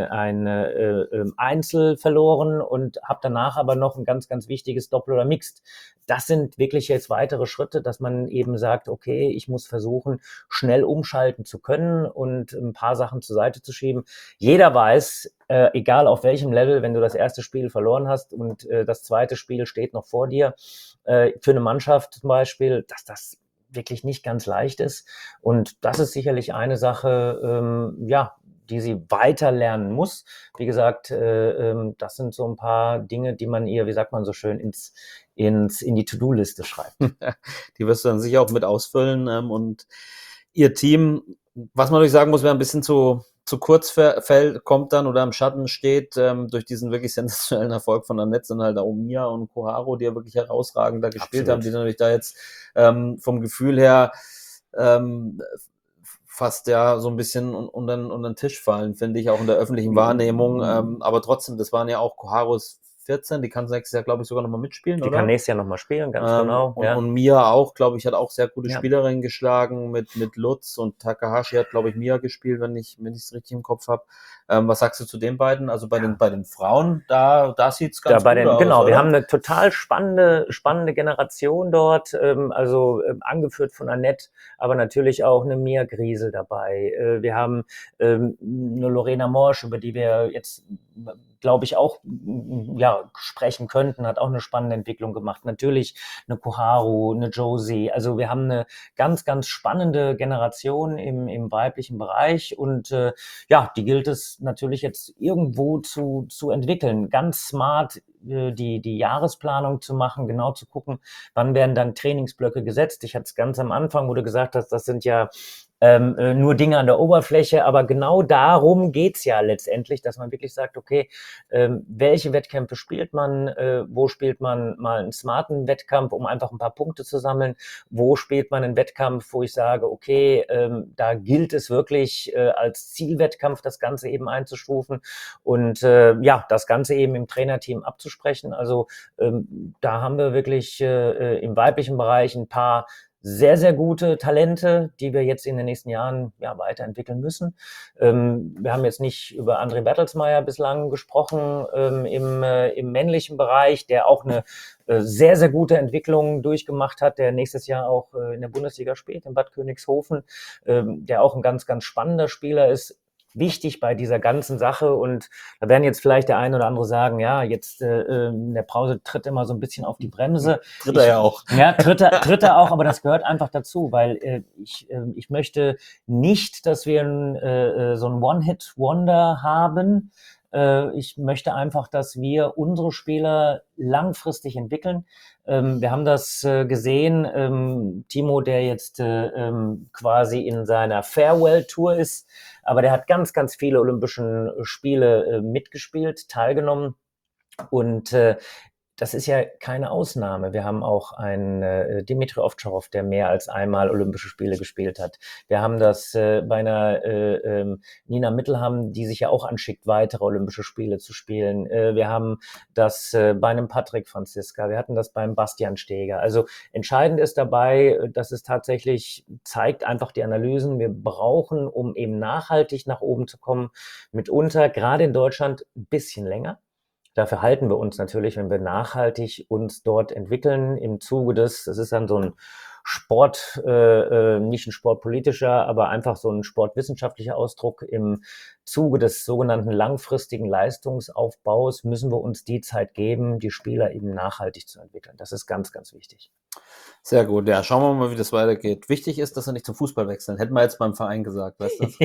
Einzel verloren und habe danach aber noch ein ganz, ganz wichtiges Doppel oder Mixed. Das sind wirklich jetzt weitere Schritte, dass man eben sagt, okay, ich muss versuchen, schnell umschalten zu können und ein paar Sachen zur Seite zu schieben. Jeder weiß, egal auf welchem Level, wenn du das erste Spiel verloren hast und das zweite Spiel steht noch vor dir, für eine Mannschaft zum Beispiel, dass das wirklich nicht ganz leicht ist. Und das ist sicherlich eine Sache, die sie weiter lernen muss. Wie gesagt, das sind so ein paar Dinge, die man ihr, wie sagt man so schön, in die To-Do-Liste schreibt. Die wirst du dann sicher auch mit ausfüllen. Und ihr Team, was man natürlich sagen muss, wer ein bisschen zu kurz kommt dann oder im Schatten steht, durch diesen wirklich sensationellen Erfolg von Annette, sind halt auch Mia und Koharu, die ja wirklich herausragend da gespielt haben, die natürlich da jetzt vom Gefühl her fast ja so ein bisschen unter den Tisch fallen, finde ich, auch in der öffentlichen Wahrnehmung. Aber trotzdem, das waren ja auch Koharus 14, die kann nächstes Jahr, glaube ich, sogar nochmal mitspielen, oder? Die kann nächstes Jahr nochmal spielen, ganz genau. Und Mia auch, glaube ich, hat auch sehr gute Spielerinnen geschlagen mit Lutz, und Takahashi hat, glaube ich, Mia gespielt, wenn ich es richtig im Kopf habe. Was sagst du zu den beiden? Also bei den Frauen, da sieht es ganz gut aus. Genau, oder? Wir haben eine total spannende Generation dort, angeführt von Annette, aber natürlich auch eine Mia Griesel dabei. Wir haben eine Lorena Morsch, über die wir jetzt, glaube ich, auch sprechen könnten, hat auch eine spannende Entwicklung gemacht. Natürlich eine Koharu, eine Josie. Also wir haben eine ganz, ganz spannende Generation im weiblichen Bereich und die gilt es natürlich jetzt irgendwo zu entwickeln. Ganz smart die Jahresplanung zu machen, genau zu gucken, wann werden dann Trainingsblöcke gesetzt. Ich hatte es ganz am Anfang, wo du gesagt hast, das sind ja nur Dinge an der Oberfläche, aber genau darum geht's ja letztendlich, dass man wirklich sagt, okay, welche Wettkämpfe spielt man, wo spielt man mal einen smarten Wettkampf, um einfach ein paar Punkte zu sammeln, wo spielt man einen Wettkampf, wo ich sage, okay, da gilt es wirklich als Zielwettkampf das Ganze eben einzustufen und das Ganze eben im Trainerteam abzusprechen. Also da haben wir wirklich im weiblichen Bereich ein paar sehr, sehr gute Talente, die wir jetzt in den nächsten Jahren weiterentwickeln müssen. Wir haben jetzt nicht über André Bertelsmeier bislang gesprochen im männlichen Bereich, der auch eine sehr, sehr gute Entwicklung durchgemacht hat, der nächstes Jahr auch in der Bundesliga spielt, in Bad Königshofen, der auch ein ganz, ganz spannender Spieler ist. Wichtig bei dieser ganzen Sache, und da werden jetzt vielleicht der eine oder andere sagen, ja, jetzt der Prause tritt immer so ein bisschen auf die Bremse. Tritt er ja auch. Ja, tritt er auch, aber das gehört einfach dazu, weil ich möchte nicht, dass wir so ein One-Hit-Wonder haben. Ich möchte einfach, dass wir unsere Spieler langfristig entwickeln. Wir haben das gesehen, Timo, der jetzt quasi in seiner Farewell-Tour ist, aber der hat ganz, ganz viele Olympischen Spiele mitgespielt, teilgenommen, und das ist ja keine Ausnahme. Wir haben auch einen Dimitri Ovtcharov, der mehr als einmal Olympische Spiele gespielt hat. Wir haben das bei einer Nina Mittelham, die sich ja auch anschickt, weitere Olympische Spiele zu spielen. Wir haben das bei einem Patrick Franziska. Wir hatten das beim Bastian Steger. Also entscheidend ist dabei, dass es tatsächlich zeigt, einfach die Analysen, wir brauchen, um eben nachhaltig nach oben zu kommen, mitunter, gerade in Deutschland, ein bisschen länger. Dafür halten wir uns natürlich, wenn wir nachhaltig uns dort entwickeln, im Zuge das ist dann so ein Sport, nicht ein sportpolitischer, aber einfach so ein sportwissenschaftlicher Ausdruck. Im Zuge des sogenannten langfristigen Leistungsaufbaus müssen wir uns die Zeit geben, die Spieler eben nachhaltig zu entwickeln. Das ist ganz, ganz wichtig. Sehr gut, ja, schauen wir mal, wie das weitergeht. Wichtig ist, dass er nicht zum Fußball wechseln. Hätten wir jetzt beim Verein gesagt, weißt du?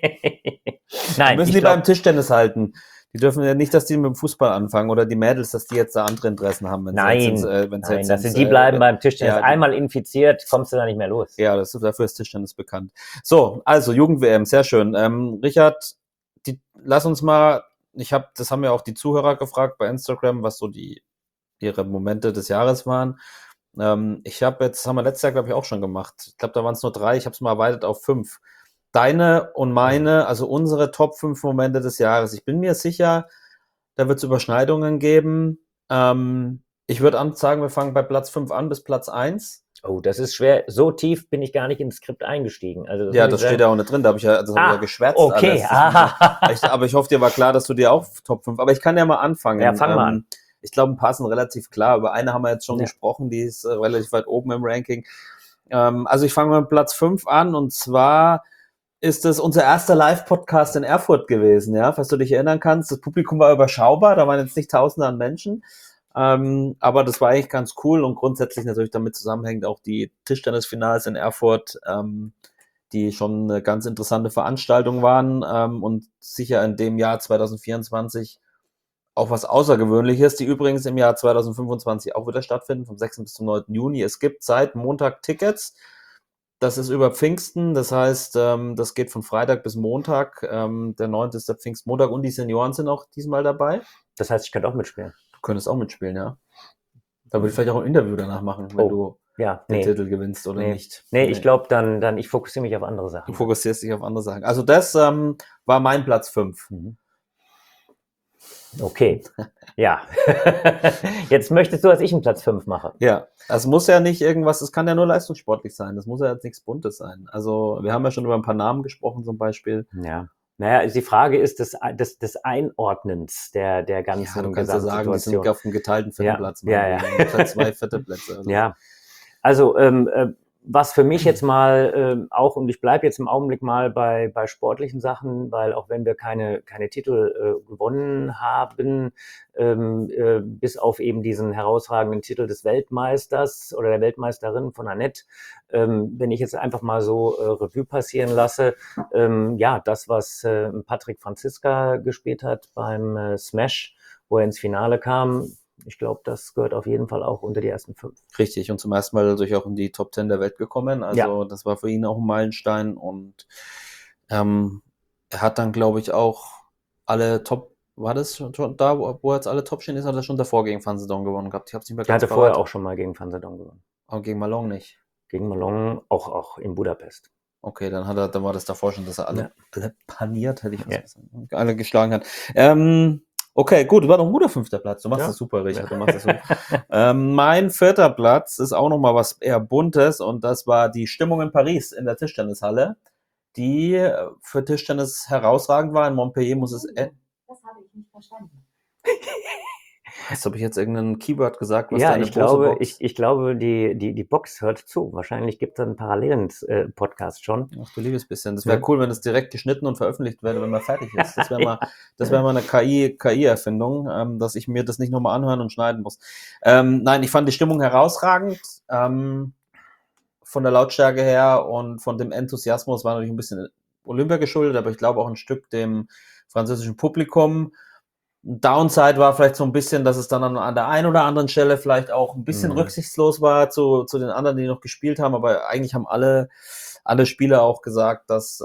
Nein, müssen die beim Tischtennis halten. Die dürfen ja nicht, dass die mit dem Fußball anfangen oder die Mädels, dass die jetzt da andere Interessen haben. Die bleiben beim Tischtennis. Einmal infiziert, kommst du da nicht mehr los. Ja, dafür ist Tischtennis bekannt. So, also Jugend-WM, sehr schön. Richard, lass uns mal, das haben ja auch die Zuhörer gefragt bei Instagram, was so ihre Momente des Jahres waren. Haben wir letztes Jahr, glaube ich, auch schon gemacht. Ich glaube, da waren es nur 3, ich habe es mal erweitert auf 5. Deine und meine, also unsere Top 5 Momente des Jahres. Ich bin mir sicher, da wird es Überschneidungen geben. Ich würde sagen, wir fangen bei Platz 5 an bis Platz 1. Oh, das ist schwer. So tief bin ich gar nicht ins Skript eingestiegen. Also das steht ja auch nicht drin, da habe ich ja geschwärzt. Okay, aber ich hoffe, dir war klar, dass du dir auch Top 5, aber ich kann ja mal anfangen. Ja, fang mal an. Ich glaube, ein paar sind relativ klar. Über eine haben wir jetzt schon gesprochen, die ist relativ weit oben im Ranking. Also ich fange mal mit Platz 5 an, und zwar ist das unser erster Live-Podcast in Erfurt gewesen, ja, falls du dich erinnern kannst. Das Publikum war überschaubar, da waren jetzt nicht Tausende an Menschen, aber das war eigentlich ganz cool, und grundsätzlich natürlich damit zusammenhängt auch die Tischtennisfinals in Erfurt, die schon eine ganz interessante Veranstaltung waren, und sicher in dem Jahr 2024 auch was Außergewöhnliches, die übrigens im Jahr 2025 auch wieder stattfinden, vom 6. bis zum 9. Juni. Es gibt seit Montag Tickets. Das ist über Pfingsten, das heißt, das geht von Freitag bis Montag. Der 9. ist der Pfingstmontag, und die Senioren sind auch diesmal dabei. Das heißt, ich könnte auch mitspielen. Du könntest auch mitspielen, ja. Da würde ich vielleicht auch ein Interview danach machen, wenn du den Titel gewinnst oder nicht. Nee, ich glaube, dann ich fokussiere mich auf andere Sachen. Du fokussierst dich auf andere Sachen. Also das war mein Platz 5. Okay, ja. Jetzt möchtest du, dass ich einen Platz 5 mache. Ja, es muss ja nicht irgendwas, es kann ja nur leistungssportlich sein. Das muss ja jetzt nichts Buntes sein. Also wir haben ja schon über ein paar Namen gesprochen zum Beispiel. Ja. Naja, die Frage ist des Einordnens der ganzen. Ja, du kannst ja sagen, wir sind auf dem geteilten Viertelplatz. Ja. 2 Viertelplätze. Also. Ja, also was für mich jetzt mal auch, und ich bleibe jetzt im Augenblick mal bei sportlichen Sachen, weil auch wenn wir keine Titel gewonnen haben, bis auf eben diesen herausragenden Titel des Weltmeisters oder der Weltmeisterin von Annette, wenn ich jetzt einfach mal so Revue passieren lasse, das, was Patrick Franziska gespielt hat beim Smash, wo er ins Finale kam, Ich glaube, das gehört auf jeden Fall auch unter die ersten 5. Richtig, und zum ersten Mal dadurch auch in die Top 10 der Welt gekommen. Also das war für ihn auch ein Meilenstein und er hat dann, glaube ich, auch alle Top, war das schon da, wo er jetzt alle Top stehen ist, hat er schon davor gegen Van Sedon gewonnen gehabt. Ich habe es nicht mehr Er ganz hatte vorher auch schon mal gegen Van Sedon gewonnen. Aber gegen Malone nicht. Gegen Malone auch in Budapest. Okay, dann war das davor schon, dass er alle paniert, hätte ich gesagt, alle geschlagen hat. Okay, gut, war doch ein guter 5. Platz. Du machst das super, Richard. Du machst das super. Mein 4. Platz ist auch nochmal was eher Buntes und das war die Stimmung in Paris in der Tischtennishalle, die für Tischtennis herausragend war. In Montpellier muss es... Das habe ich nicht verstanden. Habe ich jetzt irgendein Keyword gesagt? Was Ja, ich glaube, die Box hört zu. Wahrscheinlich gibt es einen parallelen Podcast schon. Ach du liebes bisschen. Das wäre cool, wenn das direkt geschnitten und veröffentlicht wäre, wenn man fertig ist. Das wäre mal eine KI-Erfindung, dass ich mir das nicht nochmal anhören und schneiden muss. Nein, ich fand die Stimmung herausragend. Von der Lautstärke her und von dem Enthusiasmus war natürlich ein bisschen Olympia geschuldet, aber ich glaube auch ein Stück dem französischen Publikum. Downside war vielleicht so ein bisschen, dass es dann an der einen oder anderen Stelle vielleicht auch ein bisschen rücksichtslos war zu den anderen, die noch gespielt haben, aber eigentlich haben alle Spieler auch gesagt, dass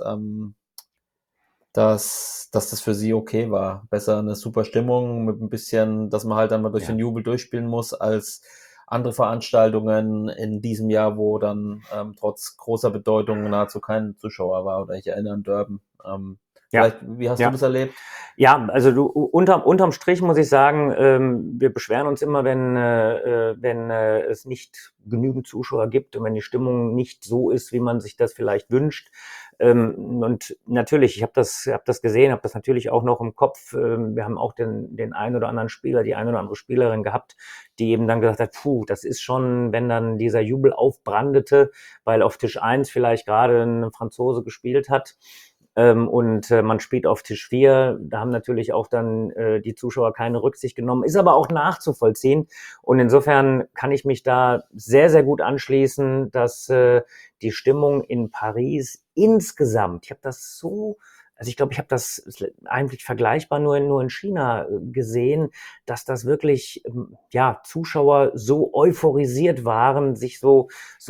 das für sie okay war. Besser eine super Stimmung mit ein bisschen, dass man halt dann mal durch den Jubel durchspielen muss, als andere Veranstaltungen in diesem Jahr, wo dann trotz großer Bedeutung nahezu kein Zuschauer war. Oder ich erinnere an Durban. Wie hast du das erlebt? Ja, also unterm Strich muss ich sagen, wir beschweren uns immer, wenn es nicht genügend Zuschauer gibt und wenn die Stimmung nicht so ist, wie man sich das vielleicht wünscht. Und natürlich, ich habe das gesehen, habe das natürlich auch noch im Kopf. Wir haben auch den einen oder anderen Spieler, die eine oder andere Spielerin gehabt, die eben dann gesagt hat, das ist schon, wenn dann dieser Jubel aufbrandete, weil auf Tisch 1 vielleicht gerade ein Franzose gespielt hat. Und man spielt auf Tisch 4, da haben natürlich auch dann die Zuschauer keine Rücksicht genommen, ist aber auch nachzuvollziehen und insofern kann ich mich da sehr, sehr gut anschließen, dass die Stimmung in Paris insgesamt, ich glaube, ich habe das eigentlich vergleichbar nur in China gesehen, dass das wirklich, Zuschauer so euphorisiert waren, sich so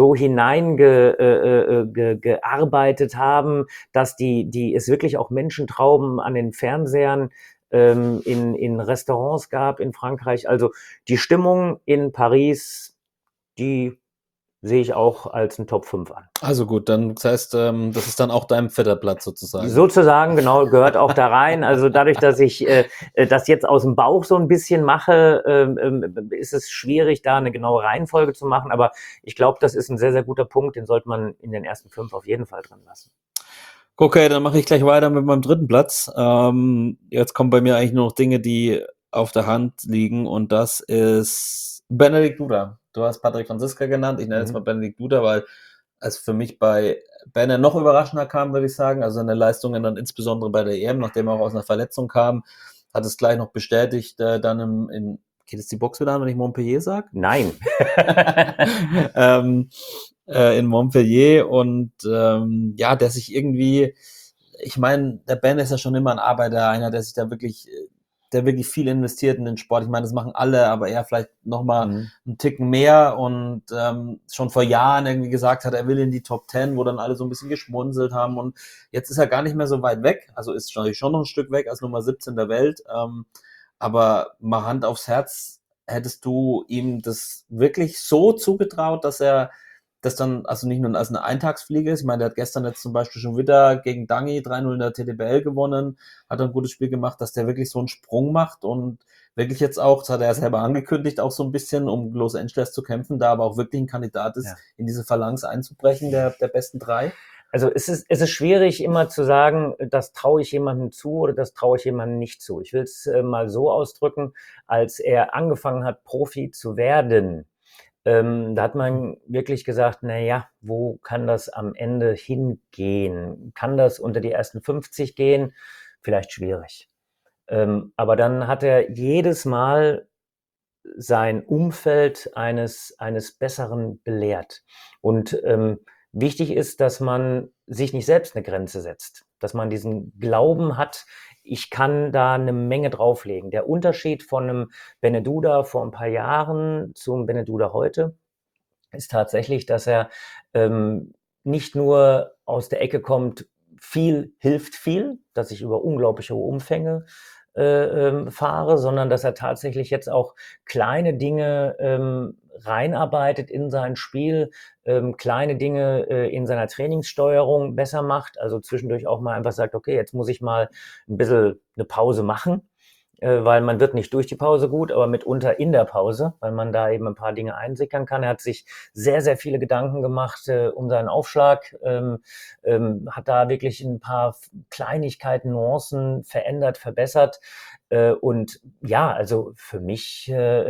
hineingearbeitet haben, dass die es wirklich auch Menschentrauben an den Fernsehern in Restaurants gab in Frankreich. Also die Stimmung in Paris, die sehe ich auch als ein Top 5 an. Also gut, dann das heißt, das ist dann auch dein 4. Platz sozusagen. Sozusagen, genau, gehört auch da rein. Also dadurch, dass ich das jetzt aus dem Bauch so ein bisschen mache, ist es schwierig, da eine genaue Reihenfolge zu machen. Aber ich glaube, das ist ein sehr, sehr guter Punkt. Den sollte man in den ersten 5 auf jeden Fall drin lassen. Okay, dann mache ich gleich weiter mit meinem 3. Platz. Jetzt kommen bei mir eigentlich nur noch Dinge, die auf der Hand liegen und das ist Benedikt Duda. Du hast Patrick Franziska genannt, ich nenne jetzt mal Benedikt Duda, weil es für mich bei Benne noch überraschender kam, würde ich sagen. Also seine Leistungen dann insbesondere bei der EM, nachdem er auch aus einer Verletzung kam, hat es gleich noch bestätigt, dann geht jetzt die Box wieder an, wenn ich Montpellier sage? Nein. In Montpellier und der sich irgendwie, ich meine, der Ben ist ja schon immer ein Arbeiter, einer, der sich da wirklich viel investiert in den Sport. Ich meine, das machen alle, aber er vielleicht nochmal einen Ticken mehr und schon vor Jahren irgendwie gesagt hat, er will in die Top 10, wo dann alle so ein bisschen geschmunzelt haben und jetzt ist er gar nicht mehr so weit weg, also ist natürlich schon noch ein Stück weg als Nummer 17 der Welt, aber mal Hand aufs Herz, hättest du ihm das wirklich so zugetraut, dass er das dann, also nicht nur als eine Eintagsfliege ist, ich meine, der hat gestern jetzt zum Beispiel schon wieder gegen Dangi 3-0 in der TTBL gewonnen, hat ein gutes Spiel gemacht, dass der wirklich so einen Sprung macht und wirklich jetzt auch, das hat er ja selber angekündigt, auch so ein bisschen, um Los Angeles zu kämpfen, da aber auch wirklich ein Kandidat ist, in diese Phalanx einzubrechen, der besten 3. Also es ist schwierig immer zu sagen, das traue ich jemandem zu oder das traue ich jemandem nicht zu. Ich will es mal so ausdrücken, als er angefangen hat, Profi zu werden, da hat man wirklich gesagt, wo kann das am Ende hingehen? Kann das unter die ersten 50 gehen? Vielleicht schwierig. Aber dann hat er jedes Mal sein Umfeld eines Besseren belehrt. Und wichtig ist, dass man sich nicht selbst eine Grenze setzt, dass man diesen Glauben hat, ich kann da eine Menge drauflegen. Der Unterschied von einem Beneduda vor ein paar Jahren zum Beneduda heute ist tatsächlich, dass er nicht nur aus der Ecke kommt, viel hilft viel, dass ich über unglaublich hohe Umfänge fahre, sondern dass er tatsächlich jetzt auch kleine Dinge reinarbeitet in sein Spiel, kleine Dinge in seiner Trainingssteuerung besser macht, also zwischendurch auch mal einfach sagt, okay, jetzt muss ich mal ein bisschen eine Pause machen, weil man wird nicht durch die Pause gut, aber mitunter in der Pause, weil man da eben ein paar Dinge einsickern kann. Er hat sich sehr, sehr viele Gedanken gemacht um seinen Aufschlag, hat da wirklich ein paar Kleinigkeiten, Nuancen verändert, verbessert. Und ja, also für mich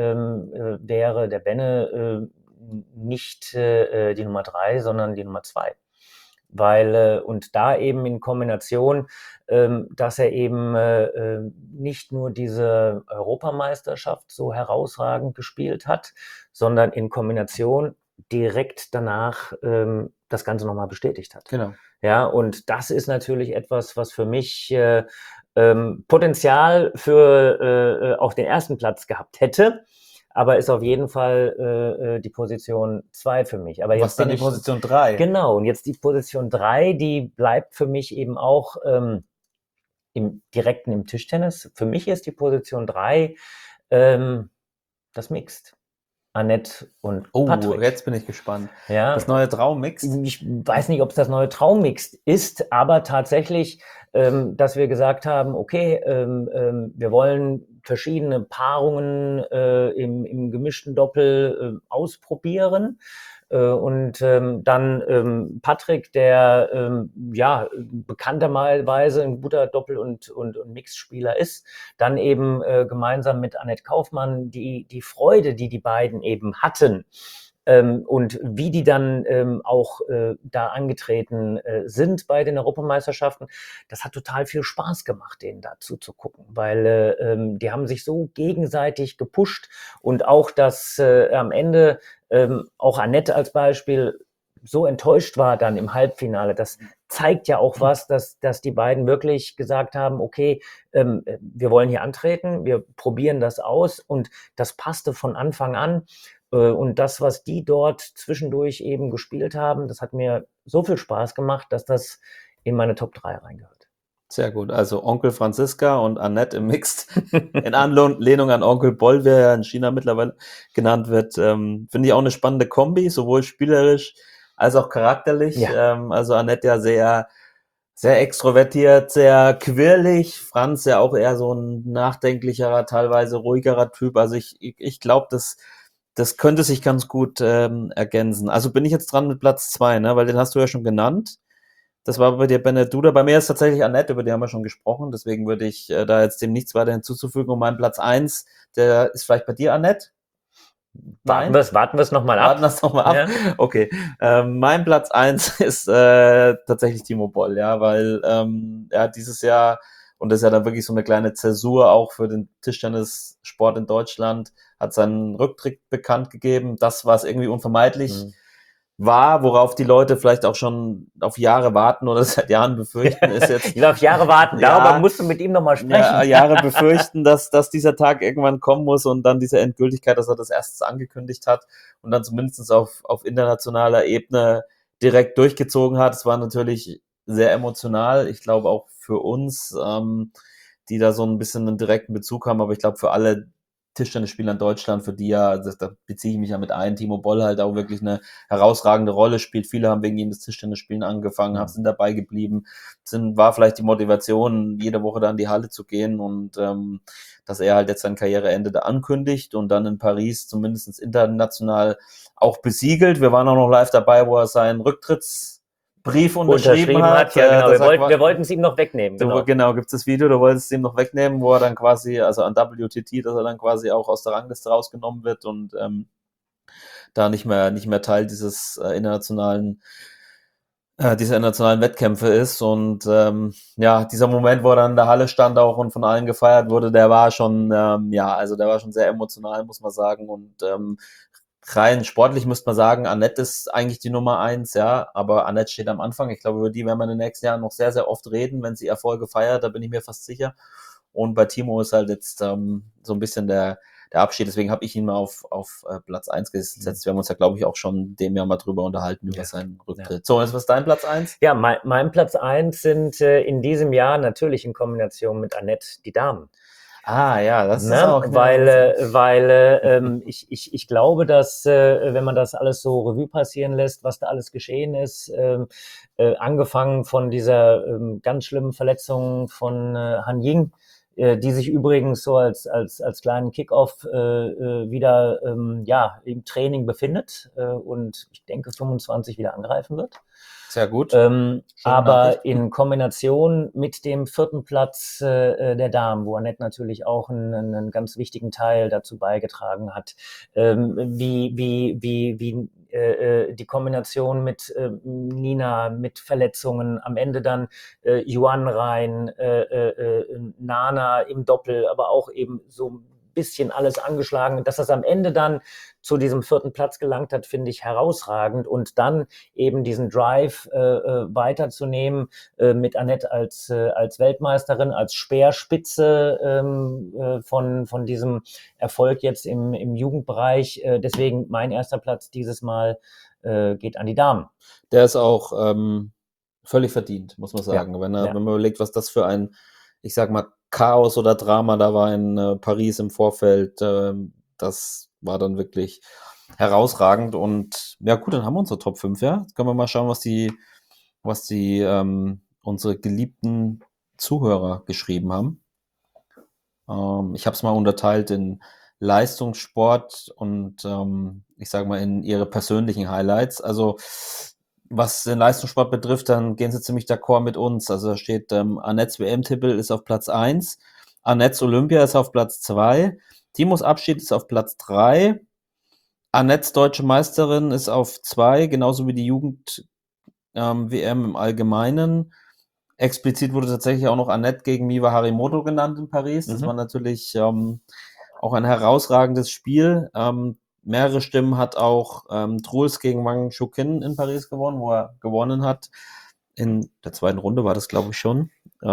wäre der Benne nicht die Nummer 3, sondern die Nummer 2. Weil, und da eben in Kombination, dass er eben nicht nur diese Europameisterschaft so herausragend gespielt hat, sondern in Kombination direkt danach das Ganze nochmal bestätigt hat. Genau. Ja, und das ist natürlich etwas, was für mich Potenzial für auch den ersten Platz gehabt hätte. Aber ist auf jeden Fall die Position 2 für mich. Aber Was jetzt dann die Position 3? Genau, und jetzt die Position 3, die bleibt für mich eben auch im Tischtennis. Für mich ist die Position 3 das Mixed. Annette und Patrick. Oh, jetzt bin ich gespannt. Ja, Das neue Traummix? ich weiß nicht, ob es das neue Traummix ist, aber tatsächlich, dass wir gesagt haben, okay, wir wollen verschiedene Paarungen im gemischten Doppel ausprobieren. Und dann Patrick, der ja bekannterweise ein guter Doppel- und Mixspieler ist, dann eben gemeinsam mit Annette Kaufmann die Freude, die beiden eben hatten, und wie die dann auch da angetreten sind bei den Europameisterschaften, das hat total viel Spaß gemacht, denen dazu zu gucken, weil die haben sich so gegenseitig gepusht und auch, dass am Ende auch Annette als Beispiel so enttäuscht war dann im Halbfinale, das zeigt ja auch was, dass die beiden wirklich gesagt haben, okay, wir wollen hier antreten, wir probieren das aus und das passte von Anfang an. Und das, was die dort zwischendurch eben gespielt haben, das hat mir so viel Spaß gemacht, dass das in meine Top 3 reingehört. Sehr gut. Also Onkel Franziska und Annette im Mixed. In Anlehnung an Onkel Boll, wie er in China mittlerweile genannt wird. Finde ich auch eine spannende Kombi, sowohl spielerisch als auch charakterlich. Ja. Also Annette ja sehr, sehr extrovertiert, sehr quirlig. Franz ja auch eher so ein nachdenklicherer, teilweise ruhigerer Typ. Also ich glaube, das könnte sich ganz gut ergänzen. Also bin ich jetzt dran mit Platz 2, ne? Weil den hast du ja schon genannt. Das war bei dir Beneduda. Bei mir ist tatsächlich Annette, über die haben wir schon gesprochen. Deswegen würde ich da jetzt dem nichts weiter hinzuzufügen. Und mein Platz 1, der ist vielleicht bei dir, Annette? Warten wir es nochmal ab. Warten wir es nochmal ab. Ja. Okay. Mein Platz 1 ist tatsächlich Timo Boll, ja, weil er hat dieses Jahr, und das ist ja dann wirklich so eine kleine Zäsur auch für den Tischtennissport in Deutschland, hat seinen Rücktritt bekannt gegeben. Das, was irgendwie unvermeidlich war, worauf die Leute vielleicht auch schon auf Jahre warten oder seit Jahren befürchten, ist jetzt... Ich will auf Jahre warten, Ja. darüber musst du mit ihm nochmal sprechen. Ja, Jahre befürchten, dass dieser Tag irgendwann kommen muss und dann diese Endgültigkeit, dass er das erstes angekündigt hat und dann zumindest auf internationaler Ebene direkt durchgezogen hat. Es war natürlich sehr emotional, ich glaube auch für uns, die da so ein bisschen einen direkten Bezug haben, aber ich glaube für alle Tischtennisspieler in Deutschland, für die ja, da beziehe ich mich ja mit ein, Timo Boll halt auch wirklich eine herausragende Rolle spielt. Viele haben wegen ihm das Tischtennisspielen angefangen, sind dabei geblieben, war vielleicht die Motivation, jede Woche da in die Halle zu gehen und dass er halt jetzt sein Karriereende da ankündigt und dann in Paris zumindest international auch besiegelt. Wir waren auch noch live dabei, wo er seinen Rücktrittsbrief unterschrieben hat. Ja, genau. Wir wollten es ihm noch wegnehmen. Genau, gibt es das Video, du wolltest es ihm noch wegnehmen, wo er dann quasi, also an WTT, dass er dann quasi auch aus der Rangliste rausgenommen wird und da nicht mehr Teil dieser internationalen Wettkämpfe ist. Und ja, dieser Moment, wo er dann in der Halle stand auch und von allen gefeiert wurde, der war schon, also der war schon sehr emotional, muss man sagen. Und rein sportlich müsste man sagen, Annette ist eigentlich die Nummer 1, ja, aber Annette steht am Anfang. Ich glaube, über die werden wir in den nächsten Jahren noch sehr, sehr oft reden, wenn sie Erfolge feiert, da bin ich mir fast sicher. Und bei Timo ist halt jetzt so ein bisschen der Abschied, deswegen habe ich ihn mal auf Platz 1 gesetzt. Wir haben uns ja, glaube ich, auch schon dem Jahr mal drüber unterhalten, über seinen Rücktritt. Ja. So, was ist dein Platz 1? Ja, mein Platz 1 sind in diesem Jahr natürlich in Kombination mit Annette die Damen. Ah ja, das ist auch... Weil ich glaube, dass wenn man das alles so Revue passieren lässt, was da alles geschehen ist, angefangen von dieser ganz schlimmen Verletzung von Han Ying, die sich übrigens so als kleinen Kickoff wieder im Training befindet und ich denke 25 wieder angreifen wird. Sehr gut. Aber in Kombination mit dem 4. Platz der Damen, wo Annette natürlich auch einen ganz wichtigen Teil dazu beigetragen hat, wie die Kombination mit Nina, mit Verletzungen, am Ende dann Yuan rein, Nana im Doppel, aber auch eben so ein bisschen alles angeschlagen, dass das am Ende dann zu diesem 4. Platz gelangt hat, finde ich herausragend und dann eben diesen Drive weiterzunehmen mit Annette als Weltmeisterin, als Speerspitze von diesem Erfolg jetzt im Jugendbereich. Deswegen mein erster Platz dieses Mal geht an die Damen. Der ist auch völlig verdient, muss man sagen. Ja. Wenn man überlegt, was das für ein, ich sag mal, Chaos oder Drama da war in Paris im Vorfeld, das war dann wirklich herausragend und ja gut, dann haben wir unsere Top 5, ja. Jetzt können wir mal schauen, was die unsere geliebten Zuhörer geschrieben haben. Ich habe es mal unterteilt in Leistungssport und ich sage mal in ihre persönlichen Highlights. Also was den Leistungssport betrifft, dann gehen sie ziemlich d'accord mit uns. Also da steht, Annettes WM-Titel ist auf Platz 1, Annettes Olympia ist auf Platz 2, Timos Abschied ist auf Platz 3, Annettes Deutsche Meisterin ist auf 2, genauso wie die Jugend-WM im Allgemeinen. Explizit wurde tatsächlich auch noch Annette gegen Miwa Harimoto genannt in Paris. Das war natürlich auch ein herausragendes Spiel. Mehrere Stimmen hat auch Truls gegen Wang Shuqin in Paris gewonnen, wo er gewonnen hat. In der 2. Runde war das, glaube ich, schon.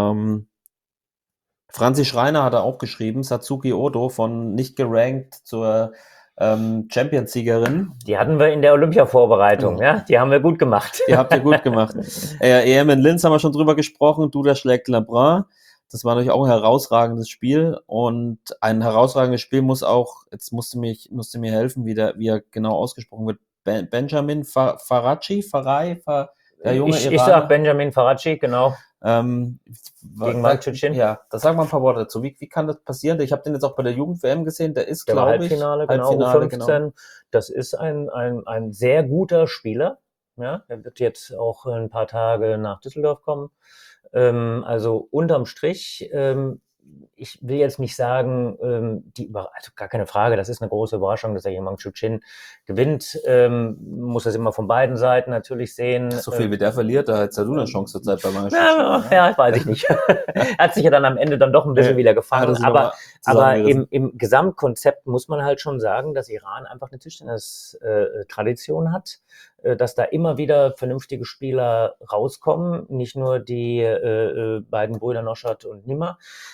Franzi Schreiner hat er auch geschrieben, Satsuki Odo von nicht gerankt zur Champions-Siegerin. Die hatten wir in der Olympia-Vorbereitung, ja. Die haben wir gut gemacht. Die habt ihr gut gemacht. EM in Linz haben wir schon drüber gesprochen, Duda schlägt Lebrun. Das war natürlich auch ein herausragendes Spiel und ein herausragendes Spiel muss auch, jetzt musste mir helfen, wie er genau ausgesprochen wird, Benjamin Faraci, der junge Iraner. Ich sag Benjamin Faraci, genau. Gegen Wang Shuqin. Ja, da sagen wir ein paar Worte dazu. Wie kann das passieren? Ich habe den jetzt auch bei der Jugend-WM gesehen, der ist, glaube ich, Halbfinale, U15. Genau. Das ist ein sehr guter Spieler. Ja, er wird jetzt auch ein paar Tage nach Düsseldorf kommen. Also unterm Strich, ich will jetzt nicht sagen, also gar keine Frage, das ist eine große Überraschung, dass er gegen Wang Shuqin gewinnt. Muss das immer von beiden Seiten natürlich sehen. So viel wie der verliert, da hättest ja du eine Chance zur Zeit bei Wang Shuqin. Ja, weiß ich nicht. Hat sich ja dann am Ende dann doch ein bisschen wieder gefangen. Aber im Gesamtkonzept muss man halt schon sagen, dass Iran einfach eine Tischtennis-Tradition hat, dass da immer wieder vernünftige Spieler rauskommen, nicht nur die beiden Brüder Noshat und Nima.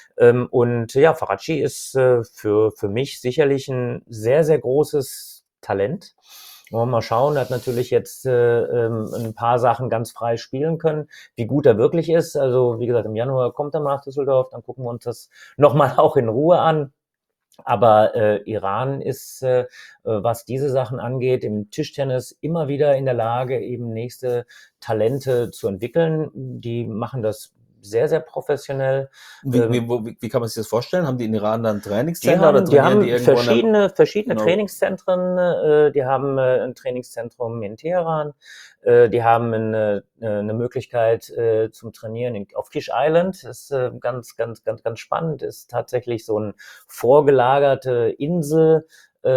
Und ja, Faraci ist für mich sicherlich ein sehr, sehr großes Talent. Wollen wir mal schauen, er hat natürlich jetzt ein paar Sachen ganz frei spielen können, wie gut er wirklich ist. Also wie gesagt, im Januar kommt er nach Düsseldorf, dann gucken wir uns das nochmal auch in Ruhe an. Aber Iran ist, was diese Sachen angeht, im Tischtennis immer wieder in der Lage, eben nächste Talente zu entwickeln. Die machen das sehr, sehr professionell. Wie kann man sich das vorstellen? Haben die in Iran dann Trainingszentren? Die haben verschiedene Trainingszentren. Die haben ein Trainingszentrum in Teheran. Die haben eine Möglichkeit zum Trainieren auf Fish Island. Das ist ganz spannend. Ist tatsächlich so eine vorgelagerte Insel,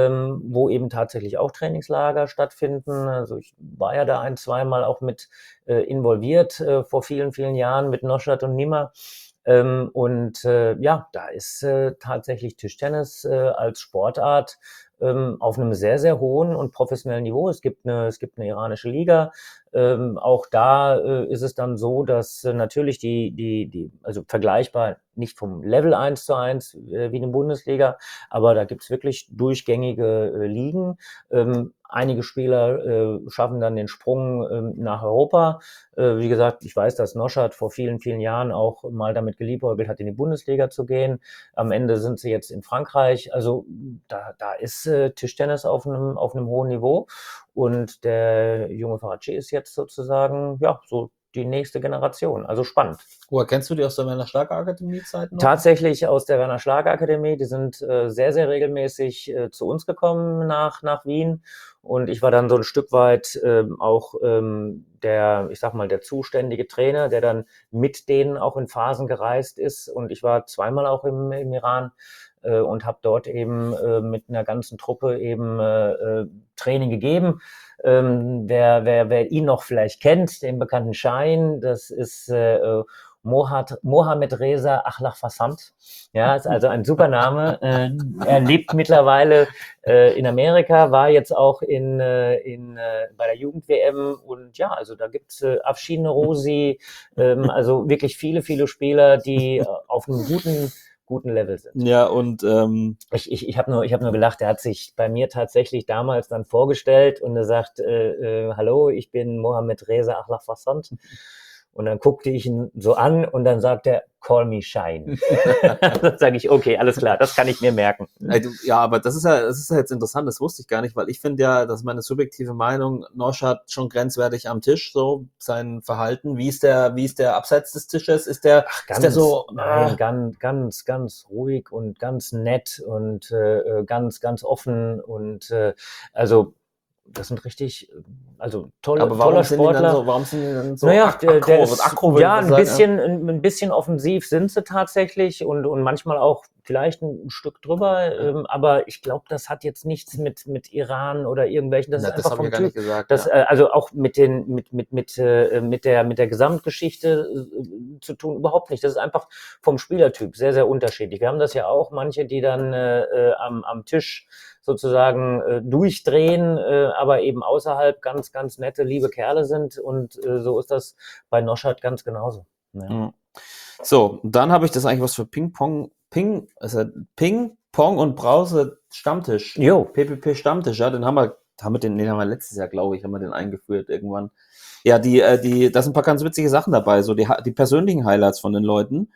wo eben tatsächlich auch Trainingslager stattfinden. Also ich war ja da 1-2 Mal auch mit involviert vor vielen, vielen Jahren mit Noshat und Nima. Da ist tatsächlich Tischtennis als Sportart auf einem sehr, sehr hohen und professionellen Niveau. Es gibt eine iranische Liga. Auch da ist es dann so, dass natürlich also vergleichbar nicht vom Level 1:1 wie in der Bundesliga, aber da gibt's wirklich durchgängige Ligen. Einige Spieler schaffen dann den Sprung nach Europa. Wie gesagt, ich weiß, dass Noschat vor vielen, vielen Jahren auch mal damit geliebäugelt hat, in die Bundesliga zu gehen. Am Ende sind sie jetzt in Frankreich. Also da ist Tischtennis auf einem hohen Niveau. Und der junge Faraci ist jetzt sozusagen, ja, so die nächste Generation. Also spannend. Woher kennst du die aus der Werner Schlager Akademie-Zeit noch? Tatsächlich aus der Werner Schlager Akademie. Die sind sehr, sehr regelmäßig zu uns gekommen nach Wien. Und ich war dann so ein Stück weit auch der zuständige Trainer, der dann mit denen auch in Phasen gereist ist. Und ich war zweimal auch im Iran und habe dort eben mit einer ganzen Truppe eben Training gegeben. Wer ihn noch vielleicht kennt, den bekannten Schein, das ist Mohammed Reza Achlach-Fassant. Ja, ist also ein super Name. Er lebt mittlerweile in Amerika, war jetzt auch bei der Jugend-WM und ja, also da gibt's Afshin Rosi, also wirklich viele, viele Spieler, die auf einem guten Level sind. Ja, und ich habe nur gelacht, er hat sich bei mir tatsächlich damals dann vorgestellt und er sagt, hallo, ich bin Mohammed Reza Achlach-Fassant. Und dann guckte ich ihn so an und dann sagt er, call me Shine. Dann sage ich, okay, alles klar, das kann ich mir merken. Ja, aber das ist ja jetzt interessant, das wusste ich gar nicht, weil ich finde ja, das ist meine subjektive Meinung, Noschat schon grenzwertig am Tisch, so sein Verhalten. Wie ist der abseits des Tisches? Ist der so? Nein, ganz ruhig und ganz nett und ganz offen und also das sind richtig, also toller Sportler. Warum sind die dann so naja, aggro, ja, ein bisschen offensiv sind sie tatsächlich und manchmal auch vielleicht ein Stück drüber, aber ich glaube, das hat jetzt nichts mit Iran oder irgendwelchen, das ist einfach vom Typ. Gesagt, das, also auch mit der Gesamtgeschichte zu tun, überhaupt nicht. Das ist einfach vom Spielertyp sehr, sehr unterschiedlich. Wir haben das ja auch, manche, die dann am Tisch sozusagen durchdrehen, aber eben außerhalb ganz, ganz nette, liebe Kerle sind und so ist das bei Noschat ganz genauso. Ja. So, dann habe ich das eigentlich was für Ping-Pong und Brause Stammtisch. Jo. PPP Stammtisch, ja, den haben wir letztes Jahr, glaube ich, haben wir den eingeführt irgendwann. Ja, da sind ein paar ganz witzige Sachen dabei, so die persönlichen Highlights von den Leuten.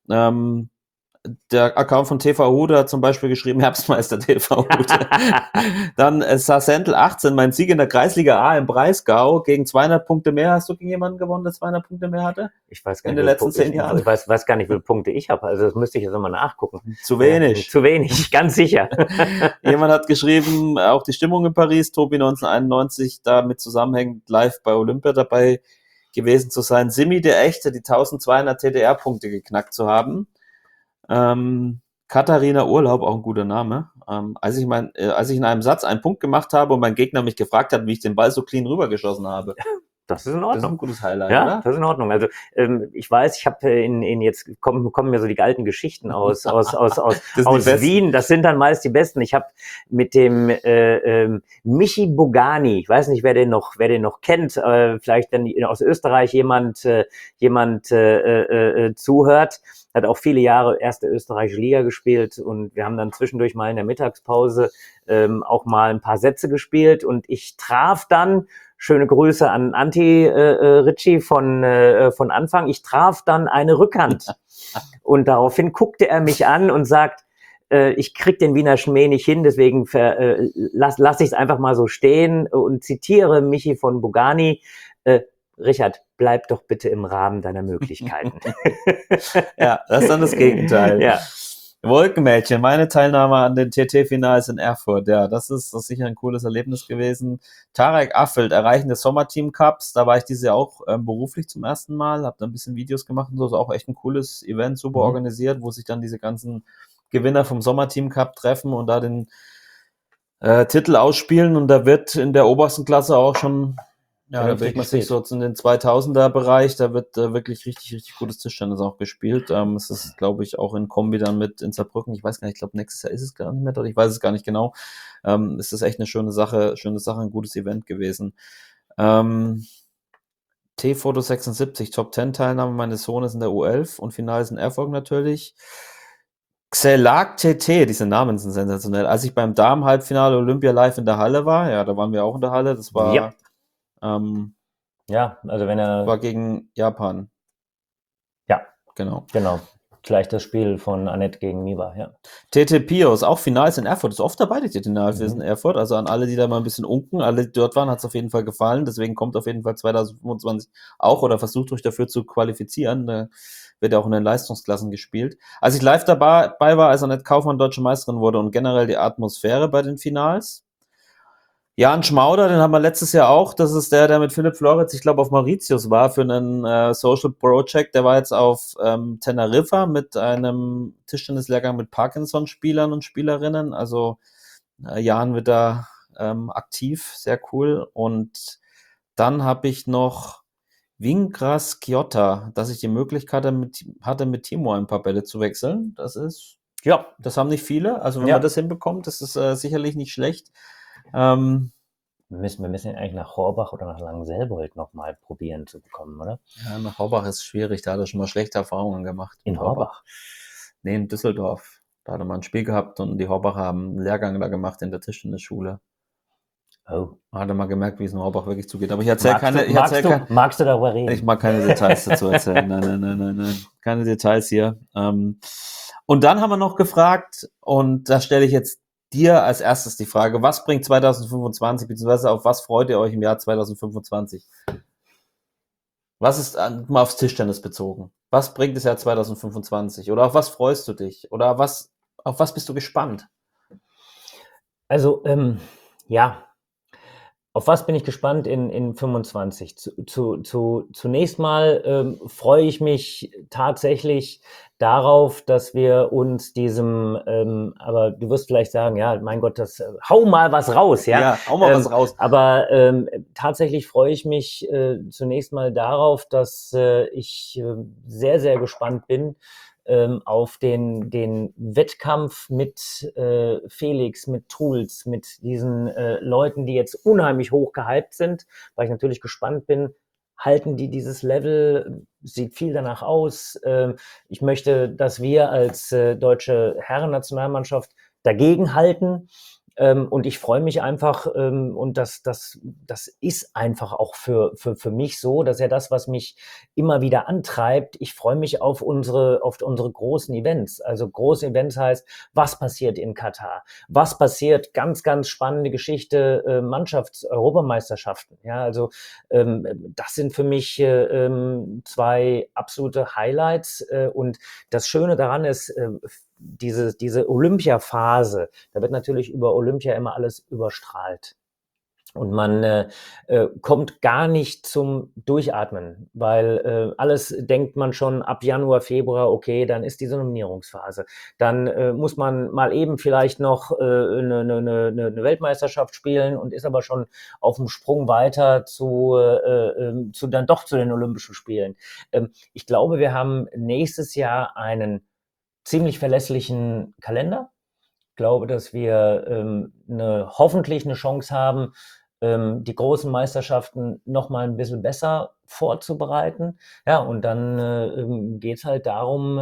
Der Account von TV Hude hat zum Beispiel geschrieben, Herbstmeister TV Hude. Dann Sasentel 18, mein Sieg in der Kreisliga A im Breisgau gegen 200 Punkte mehr. Hast du gegen jemanden gewonnen, der 200 Punkte mehr hatte? Ich weiß gar in nicht, den letzten 10 Jahren. Ich weiß gar nicht, wie viele Punkte ich habe. Also das müsste ich jetzt nochmal nachgucken. Zu wenig. Zu wenig, ganz sicher. Jemand hat geschrieben, auch die Stimmung in Paris, Tobi 1991, damit zusammenhängend live bei Olympia dabei gewesen zu sein. Simi der Echte, die 1200 TDR-Punkte geknackt zu haben. Katharina Urlaub, auch ein guter Name. Als ich in einem Satz einen Punkt gemacht habe und mein Gegner mich gefragt hat, wie ich den Ball so clean rübergeschossen habe. Das ist in Ordnung. Das ist ein gutes Highlight, ja, oder? Das ist in Ordnung. Also ich weiß, ich habe jetzt kommen mir so die alten Geschichten aus Wien. Das sind dann meist die besten. Ich habe mit dem Michi Bogani, ich weiß nicht, wer den noch kennt, vielleicht wenn aus Österreich jemand zuhört, hat auch viele Jahre erste österreichische Liga gespielt und wir haben dann zwischendurch mal in der Mittagspause auch mal ein paar Sätze gespielt und ich traf dann, schöne Grüße an Anti Ritchie von Anfang, ich traf dann eine Rückhand und daraufhin guckte er mich an und sagt, ich krieg den Wiener Schmäh nicht hin, deswegen lass ich es einfach mal so stehen und zitiere Michi von Bogani, Richard, bleib doch bitte im Rahmen deiner Möglichkeiten. Ja, das ist dann das Gegenteil. Ja. Wolkenmädchen, meine Teilnahme an den TT-Finals in Erfurt. Ja, das ist sicher ein cooles Erlebnis gewesen. Tarek Affelt, Erreichen des Sommerteam-Cups. Da war ich dieses Jahr auch beruflich zum ersten Mal, habe da ein bisschen Videos gemacht und so. Ist auch echt ein cooles Event, super organisiert, wo sich dann diese ganzen Gewinner vom Sommerteam-Cup treffen und da den Titel ausspielen. Und da wird in der obersten Klasse auch schon Ja, da bewegt man sich so in den 2000er-Bereich, da wird wirklich richtig, richtig gutes Tischtennis auch gespielt. Es ist, glaube ich, auch in Kombi dann mit in Saarbrücken, ich weiß gar nicht, ich glaube, nächstes Jahr ist es gar nicht mehr dort, ich weiß es gar nicht genau. Es ist echt eine schöne Sache, ein gutes Event gewesen. T-Foto 76, Top-10-Teilnahme meines Sohnes in der U11 und Finales in Erfolg natürlich. Xelag TT, diese Namen sind sensationell. Als ich beim Damen-Halbfinale Olympia live in der Halle war, ja, da waren wir auch in der Halle, das war... Ja. Also wenn er... War gegen Japan. Ja. Genau. Gleich das Spiel von Annette gegen Miwa, ja. TT Pios, auch Finals in Erfurt. Ist oft dabei, die TT-Finals in Erfurt. Also an alle, die da mal ein bisschen unken, alle, die dort waren, hat es auf jeden Fall gefallen. Deswegen kommt auf jeden Fall 2025 auch oder versucht euch dafür zu qualifizieren. Da wird ja auch in den Leistungsklassen gespielt. Als ich live dabei war, als Annette Kaufmann deutsche Meisterin wurde und generell die Atmosphäre bei den Finals. Jan Schmauder, den haben wir letztes Jahr auch. Das ist der mit Philipp Floritz, ich glaube, auf Mauritius war für einen Social Project. Der war jetzt auf Teneriffa mit einem Tischtennislehrgang mit Parkinson-Spielern und Spielerinnen. Also Jan wird da aktiv, sehr cool. Und dann habe ich noch Vingras Kyotta, dass ich die Möglichkeit hatte, mit Timo ein paar Bälle zu wechseln. Das haben nicht viele. Also wenn man das hinbekommt, das ist sicherlich nicht schlecht. Wir müssen ihn eigentlich nach Horbach oder nach Langenselbold nochmal probieren zu bekommen, oder? Ja, nach Horbach ist schwierig, da hat er schon mal schlechte Erfahrungen gemacht. In Horbach? Nee, in Düsseldorf. Da hat er mal ein Spiel gehabt und die Horbacher haben einen Lehrgang da gemacht in der Tischtennisschule. Oh. Hat er mal gemerkt, wie es in Horbach wirklich zugeht. Aber magst du darüber reden? Ich mag keine Details dazu erzählen. Nein. Keine Details hier. Und dann haben wir noch gefragt, und da stelle ich jetzt dir als erstes die Frage, was bringt 2025, beziehungsweise auf was freut ihr euch im Jahr 2025? Was ist mal aufs Tischtennis bezogen? Was bringt das Jahr 2025? Oder auf was freust du dich? Oder auf was bist du gespannt? Also, auf was bin ich gespannt in 25? Zunächst mal freue ich mich tatsächlich darauf, dass wir uns diesem, aber du wirst vielleicht sagen, ja, mein Gott, hau mal was raus, ja? Ja, hau mal was raus. Aber tatsächlich freue ich mich zunächst mal darauf, dass ich sehr, sehr gespannt bin auf den Wettkampf mit Felix, mit Truls, mit diesen Leuten, die jetzt unheimlich hoch gehypt sind, weil ich natürlich gespannt bin, halten die dieses Level, sieht viel danach aus. Ich möchte, dass wir als deutsche Herrennationalmannschaft dagegen halten. Und ich freue mich einfach, und das ist einfach auch für mich so, dass ja das, was mich immer wieder antreibt, ich freue mich auf unsere großen Events. Also große Events heißt, was passiert in Katar? Was passiert? Ganz, ganz spannende Geschichte, Mannschafts-Europameisterschaften. Ja, also das sind für mich zwei absolute Highlights. Und das Schöne daran ist, diese Olympia-Phase, da wird natürlich über Olympia immer alles überstrahlt. Und man kommt gar nicht zum Durchatmen, weil alles denkt man schon ab Januar, Februar, okay, dann ist diese Nominierungsphase. Dann muss man mal eben vielleicht noch eine Weltmeisterschaft spielen und ist aber schon auf dem Sprung weiter zu dann doch zu den Olympischen Spielen. Ich glaube, wir haben nächstes Jahr einen ziemlich verlässlichen Kalender. Ich glaube, dass wir hoffentlich eine Chance haben, die großen Meisterschaften noch mal ein bisschen besser vorzubereiten. Ja, und dann geht es halt darum,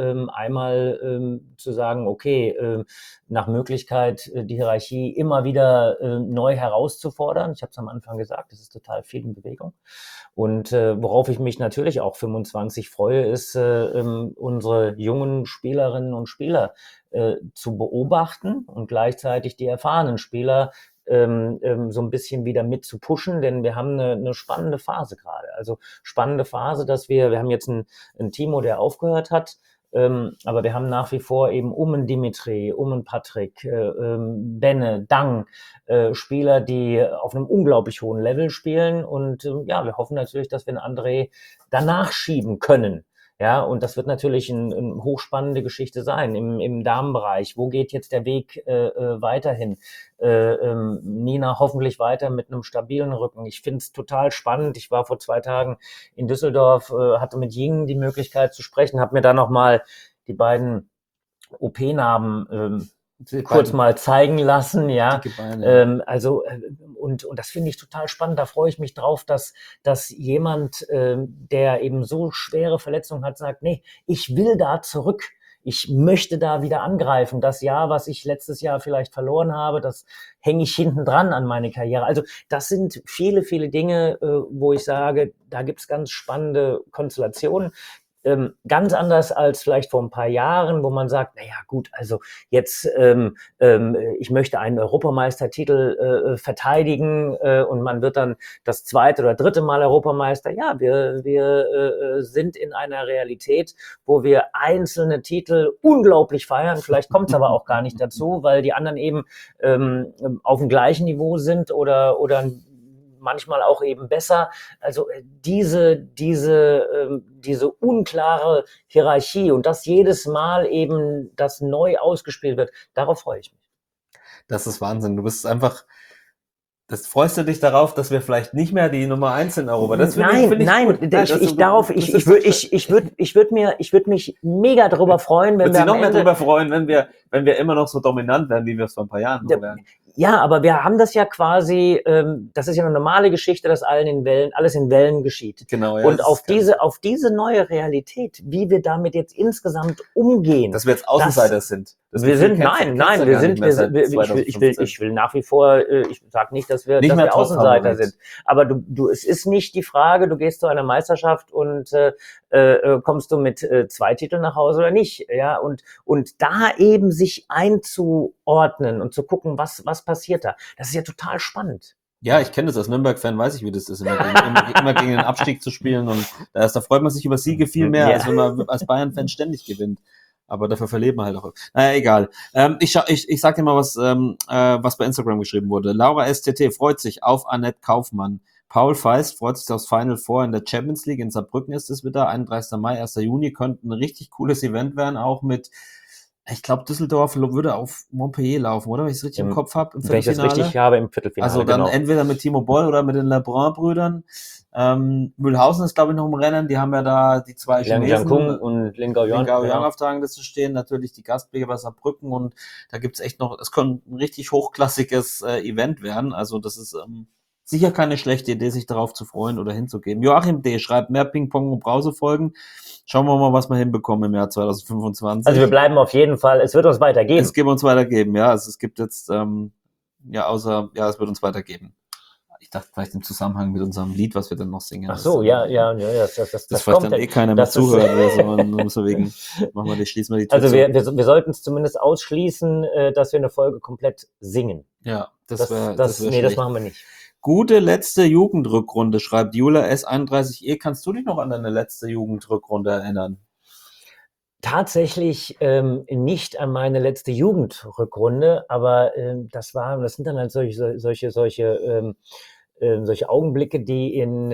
einmal zu sagen, okay, nach Möglichkeit die Hierarchie immer wieder neu herauszufordern. Ich habe es am Anfang gesagt, es ist total viel in Bewegung. Und worauf ich mich natürlich auch 25 freue, ist, unsere jungen Spielerinnen und Spieler zu beobachten und gleichzeitig die erfahrenen Spieler so ein bisschen wieder mit zu pushen, denn wir haben eine spannende Phase gerade. Also spannende Phase, dass wir haben jetzt einen Timo, der aufgehört hat, aber wir haben nach wie vor eben einen Dimitri, einen Patrick, Benne, Dang, Spieler, die auf einem unglaublich hohen Level spielen und wir hoffen natürlich, dass wir einen André danach schieben können. Ja, und das wird natürlich eine hochspannende Geschichte sein im Damenbereich. Wo geht jetzt der Weg weiterhin? Nina hoffentlich weiter mit einem stabilen Rücken. Ich finde es total spannend. Ich war vor 2 Tagen in Düsseldorf, hatte mit Ying die Möglichkeit zu sprechen, habe mir da nochmal die beiden OP-Narben kurz mal zeigen lassen, ja. Und das finde ich total spannend. Da freue ich mich drauf, dass jemand, der eben so schwere Verletzungen hat, sagt, nee, ich will da zurück. Ich möchte da wieder angreifen. Das Jahr, was ich letztes Jahr vielleicht verloren habe, das hänge ich hinten dran an meine Karriere. Also das sind viele, viele Dinge, wo ich sage, da gibt's ganz spannende Konstellationen. Ganz anders als vielleicht vor ein paar Jahren, wo man sagt, naja gut, also jetzt ich möchte einen Europameistertitel verteidigen und man wird dann das 2. oder 3. Mal Europameister. Ja, wir sind in einer Realität, wo wir einzelne Titel unglaublich feiern. Vielleicht kommt es aber auch gar nicht dazu, weil die anderen eben auf dem gleichen Niveau sind oder manchmal auch eben besser. Also diese unklare Hierarchie und dass jedes Mal eben das neu ausgespielt wird, darauf freue ich mich. Das ist Wahnsinn. Du bist einfach, freust du dich darauf, dass wir vielleicht nicht mehr die Nummer 1 in Europa? Das Nein, ich würde mich mega darüber freuen, wenn wir noch mehr darüber freuen, wenn wir immer noch so dominant werden, wie wir es vor ein paar Jahren noch werden. Ja, aber wir haben das ja quasi, das ist ja eine normale Geschichte, dass alles in Wellen geschieht. Genau, ja. Und auf diese neue Realität, wie wir damit jetzt insgesamt umgehen. Dass wir jetzt Außenseiter sind. Ich will nach wie vor, ich sage nicht, dass wir Außenseiter sind. Aber es ist nicht die Frage, du gehst zu einer Meisterschaft und kommst du mit 2 Titeln nach Hause oder nicht, ja, und da eben sich einzuordnen und zu gucken, was passiert da. Das ist ja total spannend. Ja, ich kenne das als Nürnberg-Fan, weiß ich, wie das ist, immer gegen den Abstieg zu spielen und da freut man sich über Siege viel mehr, als wenn man als Bayern-Fan ständig gewinnt. Aber dafür verliert man halt auch. Naja, egal. Ich sag dir mal, was bei Instagram geschrieben wurde. Laura STT freut sich auf Annette Kaufmann. Paul Feist freut sich aufs Final Four in der Champions League. In Saarbrücken ist es wieder. 31. Mai, 1. Juni könnte ein richtig cooles Event werden, auch mit, ich glaube, Düsseldorf würde auf Montpellier laufen, oder? Wenn ich es richtig im Kopf habe, im Viertelfinale. Wenn ich das richtig habe, im Viertelfinale. Also dann entweder mit Timo Boll oder mit den Lebrun-Brüdern. Mühlhausen ist, glaube ich, noch im Rennen. Die haben ja da die 2 Chinesen und Lin Gaoyuan auf der Rangliste stehen. Natürlich die Gastgeber bei Saarbrücken und da gibt's echt noch, es könnte ein richtig hochklassiges Event werden. Also das ist sicher keine schlechte Idee, sich darauf zu freuen oder hinzugehen. Joachim D. schreibt, mehr Ping-Pong und Brause-Folgen. Schauen wir mal, was wir hinbekommen im Jahr 2025. Also wir bleiben auf jeden Fall, es wird uns weitergeben. Es wird uns weitergeben, ja. Also es gibt jetzt, es wird uns weitergeben. Ich dachte vielleicht im Zusammenhang mit unserem Lied, was wir dann noch singen. Ach so, das vielleicht dann keiner mehr zuhört oder so. Und deswegen schließen wir die Tür. Also wir sollten es zumindest ausschließen, dass wir eine Folge komplett singen. Ja, das machen wir nicht. Gute letzte Jugendrückrunde, schreibt Jula S31E. Kannst du dich noch an deine letzte Jugendrückrunde erinnern? Tatsächlich nicht an meine letzte Jugendrückrunde, aber das sind dann halt solche Augenblicke, die in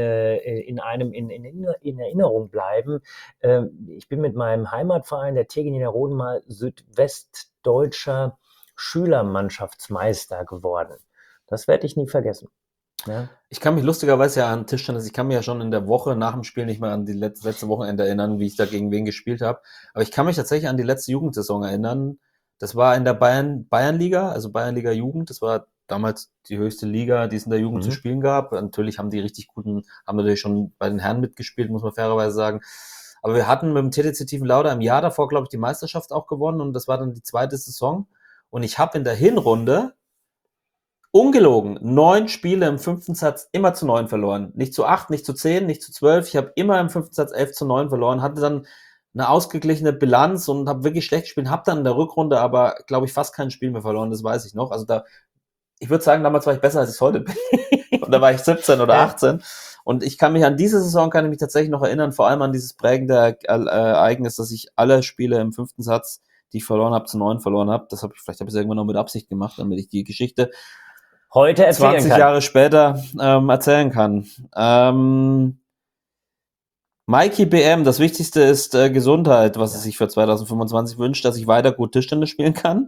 Erinnerung bleiben. Ich bin mit meinem Heimatverein, der TG Niederroden, mal südwestdeutscher Schülermannschaftsmeister geworden. Das werde ich nie vergessen. Ja. Ich kann mich lustigerweise an Tischtennis, ich kann mich ja schon in der Woche nach dem Spiel nicht mehr an die letzte Wochenende erinnern, wie ich da gegen wen gespielt habe. Aber ich kann mich tatsächlich an die letzte Jugendsaison erinnern. Das war in der Bayernliga, also Bayernliga Jugend. Das war damals die höchste Liga, die es in der Jugend zu spielen gab. Natürlich haben natürlich schon bei den Herren mitgespielt, muss man fairerweise sagen. Aber wir hatten mit dem TTC Tiefenlauder im Jahr davor, glaube ich, die Meisterschaft auch gewonnen und das war dann die 2. Saison. Und ich habe in der Hinrunde ungelogen 9 Spiele im 5. Satz immer zu 9 verloren. Nicht zu 8, nicht zu 10, nicht zu 12. Ich habe immer im 5. Satz 11-9 verloren, hatte dann eine ausgeglichene Bilanz und habe wirklich schlecht gespielt. Habe dann in der Rückrunde aber, glaube ich, fast kein Spiel mehr verloren, das weiß ich noch. Also ich würde sagen, damals war ich besser, als ich heute bin. Und da war ich 17 oder 18. Und ich kann mich an diese Saison tatsächlich noch erinnern, vor allem an dieses prägende Ereignis, dass ich alle Spiele im 5. Satz, die ich verloren habe, zu 9 verloren habe. Vielleicht habe ich es irgendwann noch mit Absicht gemacht, damit ich die Geschichte heute erzählen 20 Jahre später erzählen kann. Mikey BM, das Wichtigste ist Gesundheit, was er sich für 2025 wünscht, dass ich weiter gut Tischtennis spielen kann.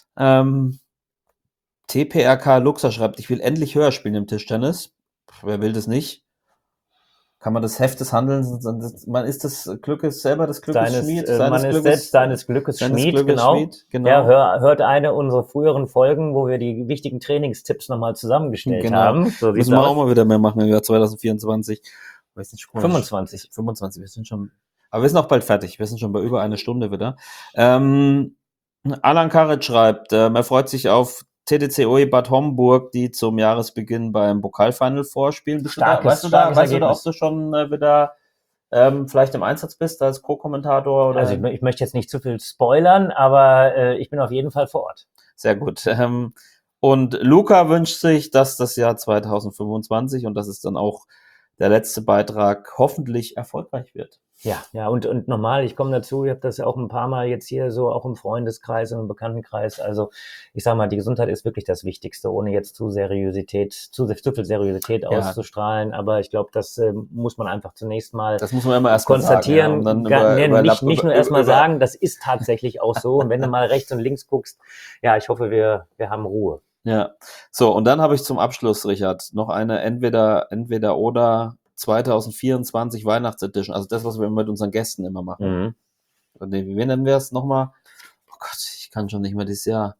TPRK Luxa schreibt, ich will endlich höher spielen im Tischtennis. Wer will das nicht? Kann man das Heft des Handelns, man ist des Glückes selber des Glückes Schmied? Man ist selbst seines Glückes Schmied, genau. Ja, hört eine unserer früheren Folgen, wo wir die wichtigen Trainingstipps nochmal zusammengestellt haben. So müssen wir auch mal wieder mehr machen im Jahr 2024. Weiß nicht, 25, wir sind schon, aber wir sind auch bald fertig. Wir sind schon bei über einer Stunde wieder. Alan Karic schreibt, er freut sich auf TTC OE Bad Homburg, die zum Jahresbeginn beim Pokalfinal vorspielen. Weißt du da, ob du schon wieder vielleicht im Einsatz bist als Co-Kommentator? Oder? Also ich möchte jetzt nicht zu viel spoilern, aber ich bin auf jeden Fall vor Ort. Sehr gut. Und Luca wünscht sich, dass das Jahr 2025, und das ist dann auch der letzte Beitrag, hoffentlich erfolgreich wird. Ja, und nochmal, ich komme dazu, ich habe das ja auch ein paar Mal jetzt hier so auch im Freundeskreis und im Bekanntenkreis, also ich sage mal, die Gesundheit ist wirklich das Wichtigste, ohne jetzt zu viel Seriosität auszustrahlen, aber ich glaube, das muss man einfach zunächst mal das muss man immer erst konstatieren, sagen, nicht nur erstmal sagen, das ist tatsächlich auch so, und wenn du mal rechts und links guckst, ja, ich hoffe, wir haben Ruhe. Ja, so, und dann habe ich zum Abschluss, Richard, noch eine entweder oder 2024 Weihnachtsedition, also das, was wir mit unseren Gästen immer machen. Wie nennen wir es nochmal? Oh Gott, ich kann schon nicht mehr dieses Jahr.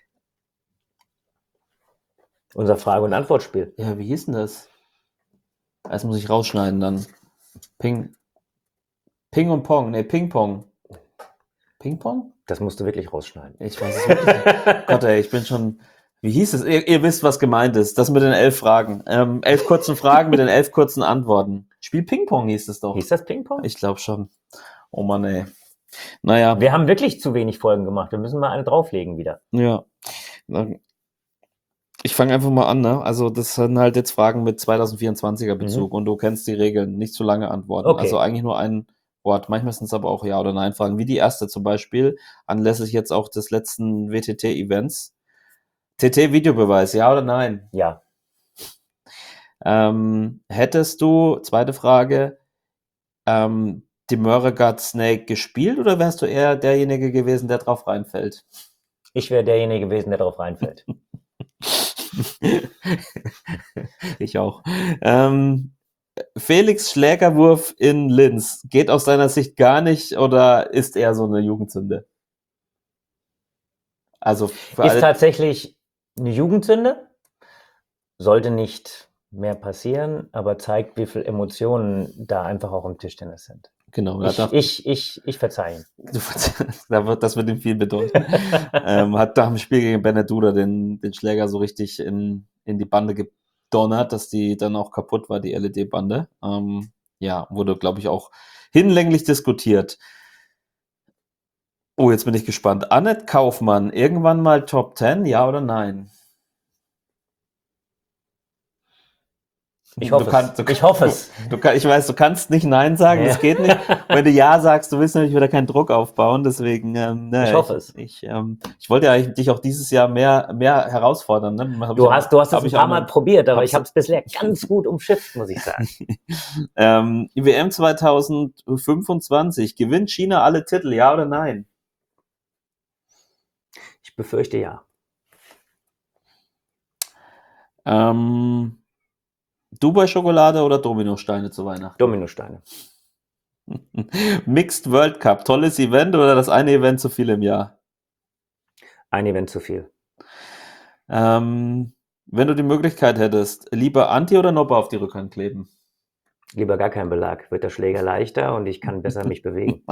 Unser Frage- und Antwortspiel. Ja, wie hieß denn das? Das muss ich rausschneiden dann. Ping und Pong, Ping-Pong. Ping-Pong? Das musst du wirklich rausschneiden. Ich weiß es wirklich nicht. Gott, ey, ich bin schon... Wie hieß es? Ihr wisst, was gemeint ist. Das mit den 11 Fragen. 11 kurzen Fragen mit den 11 kurzen Antworten. Spiel Ping-Pong hieß es doch. Hieß das Ping-Pong? Ich glaube schon. Oh Mann, ey. Naja. Wir haben wirklich zu wenig Folgen gemacht. Wir müssen mal eine drauflegen wieder. Ja. Ich fange einfach mal an, ne? Also das sind halt jetzt Fragen mit 2024er Bezug und du kennst die Regeln. Nicht zu lange antworten. Okay. Also eigentlich nur ein Wort. Manchmal sind es aber auch Ja- oder Nein-Fragen. Wie die erste zum Beispiel, anlässlich jetzt auch des letzten WTT-Events. TT-Videobeweis, ja oder nein? Ja. Hättest du, zweite Frage, die Murray Snake gespielt oder wärst du eher derjenige gewesen, der drauf reinfällt? Ich wäre derjenige gewesen, der drauf reinfällt. Ich auch. Felix Schlägerwurf in Linz, geht aus deiner Sicht gar nicht oder ist eher so eine Jugendsünde? Also ist tatsächlich eine Jugendsünde, sollte nicht mehr passieren, aber zeigt, wie viele Emotionen da einfach auch im Tischtennis sind. Genau. Ich verzeihe. Das wird ihm viel bedeuten. Hat nach dem Spiel gegen Beneduda den Schläger so richtig in die Bande gedonnert, dass die dann auch kaputt war, die LED-Bande. Wurde, glaube ich, auch hinlänglich diskutiert. Oh, jetzt bin ich gespannt. Annette Kaufmann, irgendwann mal Top 10, ja oder nein? Ich hoffe es. Ich weiß, du kannst nicht Nein sagen, das geht nicht. Wenn du Ja sagst, du willst natürlich wieder keinen Druck aufbauen, deswegen, ich hoffe es. Ich wollte ja dich auch dieses Jahr mehr herausfordern. Ne? Du hast es ein paar Mal probiert, aber ich habe es bisher ganz gut umschifft, muss ich sagen. WM 2025, gewinnt China alle Titel, ja oder nein? Ich befürchte ja. Dubai-Schokolade oder Dominosteine zu Weihnachten? Dominosteine. Mixed World Cup, tolles Event oder das eine Event zu viel im Jahr? Ein Event zu viel. Wenn du die Möglichkeit hättest, lieber Anti oder Nopper auf die Rückhand kleben? Lieber gar kein Belag. Wird der Schläger leichter und ich kann besser mich bewegen.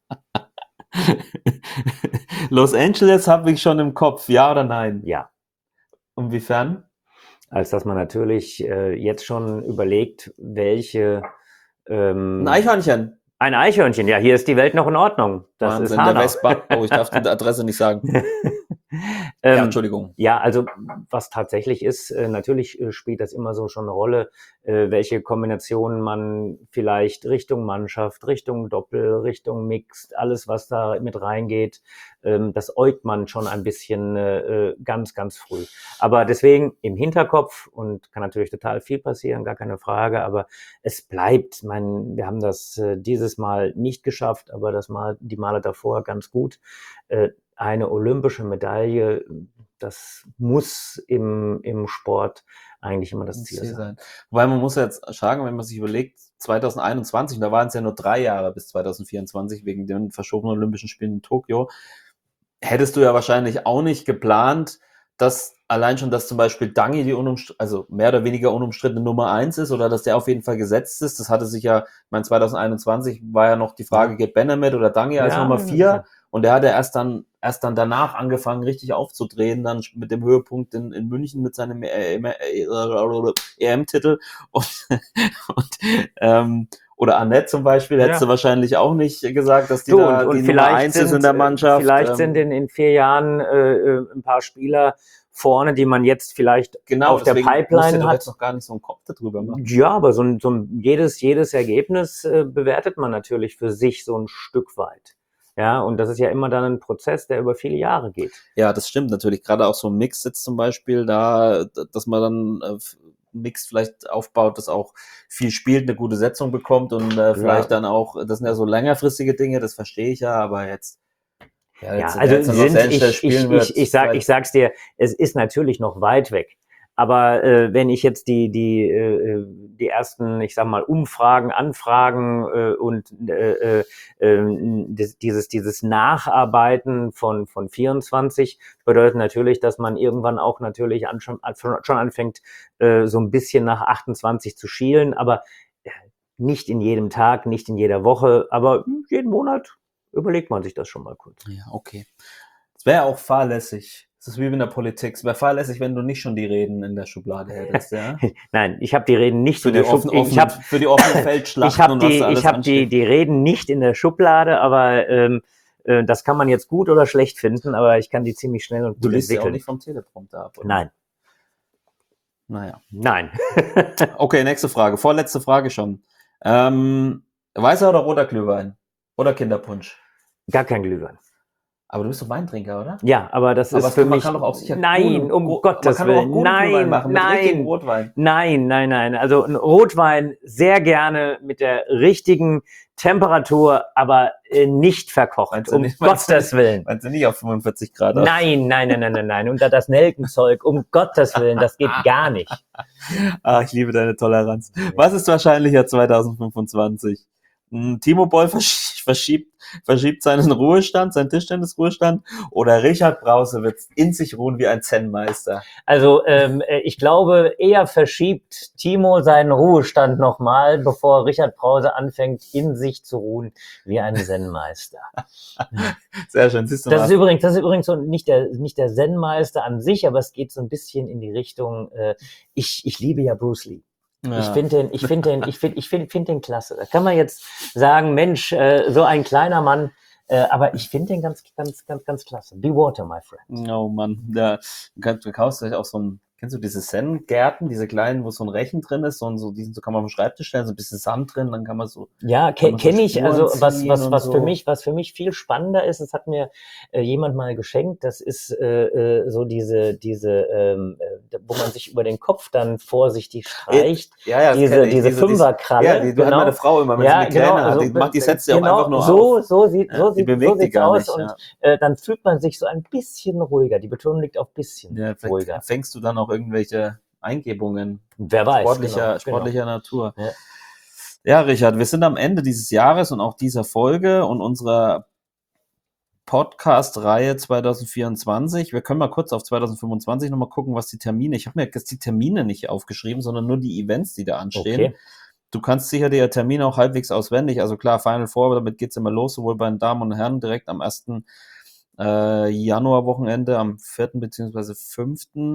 Los Angeles habe ich schon im Kopf, ja oder nein? Ja. Inwiefern? Als dass man natürlich jetzt schon überlegt, welche... ein Eichhörnchen. Ein Eichhörnchen, ja, hier ist die Welt noch in Ordnung. Das Wahnsinn, ist Hanau. der Westbahn. Oh, ich darf die Adresse nicht sagen. Entschuldigung. Ja, also was tatsächlich ist, natürlich spielt das immer so schon eine Rolle, welche Kombinationen man vielleicht Richtung Mannschaft, Richtung Doppel, Richtung Mixed, alles was da mit reingeht, das äugt man schon ein bisschen ganz, ganz früh. Aber deswegen im Hinterkopf, und kann natürlich total viel passieren, gar keine Frage, aber es bleibt, wir haben das dieses Mal nicht geschafft, aber die Male davor ganz gut. Eine olympische Medaille, das muss im Sport eigentlich immer das Ziel sein. Wobei man muss jetzt sagen, wenn man sich überlegt, 2021, da waren es ja nur 3 Jahre bis 2024 wegen den verschobenen Olympischen Spielen in Tokio, hättest du ja wahrscheinlich auch nicht geplant, dass allein schon, dass zum Beispiel Dangi also mehr oder weniger unumstrittene Nummer 1 ist oder dass der auf jeden Fall gesetzt ist. Das hatte sich ja, ich meine, 2021 war ja noch die Frage, geht Benne mit oder Dangi als Nummer 4? Und der hat ja erst dann danach angefangen, richtig aufzudrehen, dann mit dem Höhepunkt in München mit seinem EM-Titel. Oder Annette zum Beispiel, hättest du wahrscheinlich auch nicht gesagt, dass die Nummer 1 ist in der Mannschaft. Vielleicht sind in 4 Jahren ein paar Spieler vorne, die man jetzt vielleicht auf der Pipeline hat. Jetzt noch gar nicht so einen Kopf darüber machen. Ja, aber jedes Ergebnis bewertet man natürlich für sich so ein Stück weit. Ja, und das ist ja immer dann ein Prozess, der über viele Jahre geht. Ja, das stimmt natürlich. Gerade auch so ein Mix jetzt zum Beispiel, dass man dann Mix vielleicht aufbaut, das auch viel spielt, eine gute Setzung bekommt und vielleicht dann auch, das sind ja so längerfristige Dinge, das verstehe ich ja, aber jetzt ich sag's dir, es ist natürlich noch weit weg. Aber wenn ich jetzt die ersten, ich sag mal, Umfragen, Anfragen und dieses Nacharbeiten von 24 bedeutet natürlich, dass man irgendwann auch natürlich schon anfängt, so ein bisschen nach 28 zu schielen, aber nicht in jedem Tag, nicht in jeder Woche, aber jeden Monat überlegt man sich das schon mal kurz. Ja, okay. Es wäre auch fahrlässig. Das ist wie in der Politik. Es wäre fahrlässig, wenn du nicht schon die Reden in der Schublade hättest, ja? Nein, ich habe die Reden nicht für in der Schublade. Für die offenen Feldschlachten ich habe die Reden nicht in der Schublade, aber das kann man jetzt gut oder schlecht finden, aber ich kann die ziemlich schnell und gut entwickeln. Du liest ja auch nicht vom Teleprompter ab, oder? Nein. Naja. Nein. Okay, nächste Frage. Vorletzte Frage schon. Weißer oder roter Glühwein? Oder Kinderpunsch? Gar kein Glühwein. Aber du bist doch Weintrinker, oder? Ja, aber das ist für mich... Man kann doch auch sicher... Nein, um Gottes Willen. Nein. Also ein Rotwein sehr gerne mit der richtigen Temperatur, aber nicht verkocht. Um Gottes Willen. Meinst du nicht auf 45 Grad? Nein. Und das Nelkenzeug, um Gottes Willen, das geht gar nicht. Ich liebe deine Toleranz. Was ist wahrscheinlicher 2025? Timo Boll verschiebt seinen Ruhestand, seinen Tischtennis-Ruhestand, oder Richard Brause wird in sich ruhen wie ein Zen-Meister? Also ich glaube, eher verschiebt Timo seinen Ruhestand nochmal, bevor Richard Brause anfängt, in sich zu ruhen wie ein Zen-Meister. Sehr schön. Siehst du das ist übrigens so nicht der Zen-Meister an sich, aber es geht so ein bisschen in die Richtung, ich liebe ja Bruce Lee. Ja. Ich finde den klasse. Da kann man jetzt sagen, Mensch, so ein kleiner Mann, aber ich finde den ganz klasse. Be water, my friend. Oh Mann, du kaufst vielleicht auch so ein, kennst du diese Zen-Gärten, diese kleinen, wo so ein Rechen drin ist, so kann man auf den Schreibtisch stellen, so ein bisschen Sand drin, dann kann man so... Ja, kenne ich, also was für mich viel spannender ist, das hat mir jemand mal geschenkt, das ist so diese wo man sich über den Kopf dann vorsichtig streicht, diese Fünferkralle. Ja, die hat meine Frau immer, wenn sie eine Kleine hat, die setzt ja auch einfach nur auf. So sieht's aus und dann fühlt man sich so ein bisschen ruhiger, die Betonung liegt auf bisschen ruhiger. Fängst du dann auch irgendwelche Eingebungen sportlicher Natur. Ja, Richard, wir sind am Ende dieses Jahres und auch dieser Folge und unserer Podcast-Reihe 2024. Wir können mal kurz auf 2025 nochmal gucken, was die Termine... Ich habe mir jetzt die Termine nicht aufgeschrieben, sondern nur die Events, die da anstehen. Okay. Du kannst sicher die Termine auch halbwegs auswendig. Also klar, Final Four, damit geht's immer los, sowohl bei den Damen und Herren direkt am 1. Januar-Wochenende, am 4. bzw. 5.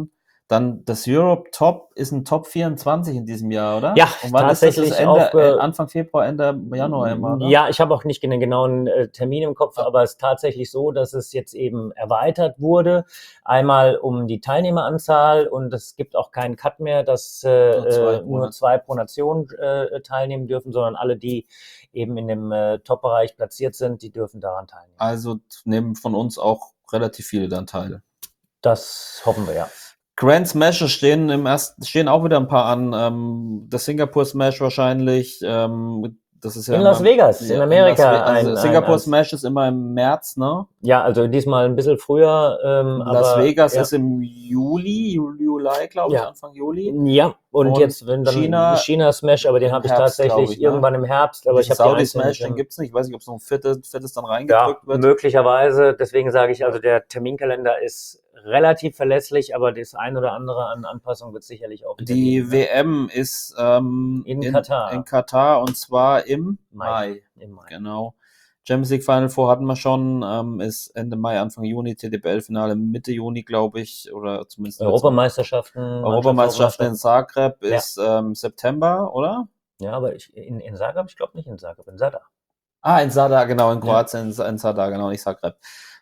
Dann das Europe Top ist ein Top 24 in diesem Jahr, oder? Ja, und wann tatsächlich ist das? Ende, auch, Anfang Februar, Ende Januar immer, oder? Ja, ich habe auch nicht den genauen Termin im Kopf, aber es ist tatsächlich so, dass es jetzt eben erweitert wurde. Einmal um die Teilnehmeranzahl und es gibt auch keinen Cut mehr, dass nur 2 pro Nation teilnehmen dürfen, sondern alle, die eben in dem Top-Bereich platziert sind, die dürfen daran teilnehmen. Also nehmen von uns auch relativ viele dann teil. Das hoffen wir, ja. Grand Smashes stehen auch wieder ein paar an. Der Singapore Smash wahrscheinlich. Das ist ja in Las Vegas, in Amerika. Singapore Smash ist immer im März, ne? Ja, also diesmal ein bisschen früher. Las Vegas ist im Juli, glaube ich, Anfang Juli. Ja, und jetzt wenn dann China Smash, aber den habe ich tatsächlich irgendwann im Herbst. Aber ich habe Saudi Smash, den gibt's nicht. Ich weiß nicht, ob es noch ein viertes dann reingedrückt wird. Möglicherweise. Deswegen sage ich, also der Terminkalender ist relativ verlässlich, aber das ein oder andere an Anpassung wird sicherlich auch. Die WM ist in Katar. In Katar und zwar im Mai. Genau. Champions League Final Four hatten wir schon, ist Ende Mai, Anfang Juni, TDBL-Finale Mitte Juni, glaube ich, oder zumindest Europameisterschaften in Zagreb ist September, oder? Ja, aber in Zagreb, ich glaube nicht in Zagreb, in Zadar. In Zadar, genau, in Kroatien, in Zadar, genau, nicht Zagreb.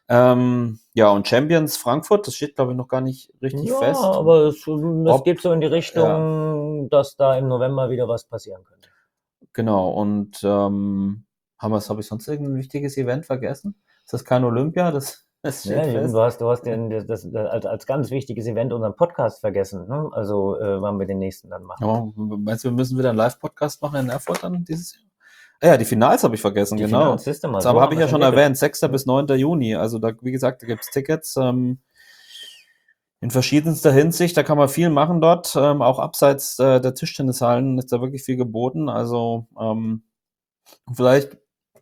Und Champions Frankfurt, das steht, glaube ich, noch gar nicht richtig fest. Ja, aber es geht so in die Richtung, dass da im November wieder was passieren könnte. Genau, und habe ich sonst irgendein wichtiges Event vergessen? Ist das kein Olympia? Das steht fest. Du hast das als ganz wichtiges Event unseren Podcast vergessen, ne? Also wann wir den nächsten dann machen. Ja, meinst du, wir müssen wieder einen Live-Podcast machen in Erfurt dann dieses Jahr? Ja, die Finals habe ich vergessen, genau. Aber habe ich ja schon erwähnt, 6. bis 9. Juni. Also da, wie gesagt, da gibt's Tickets in verschiedenster Hinsicht. Da kann man viel machen dort. Auch abseits der Tischtennishallen ist da wirklich viel geboten. Also vielleicht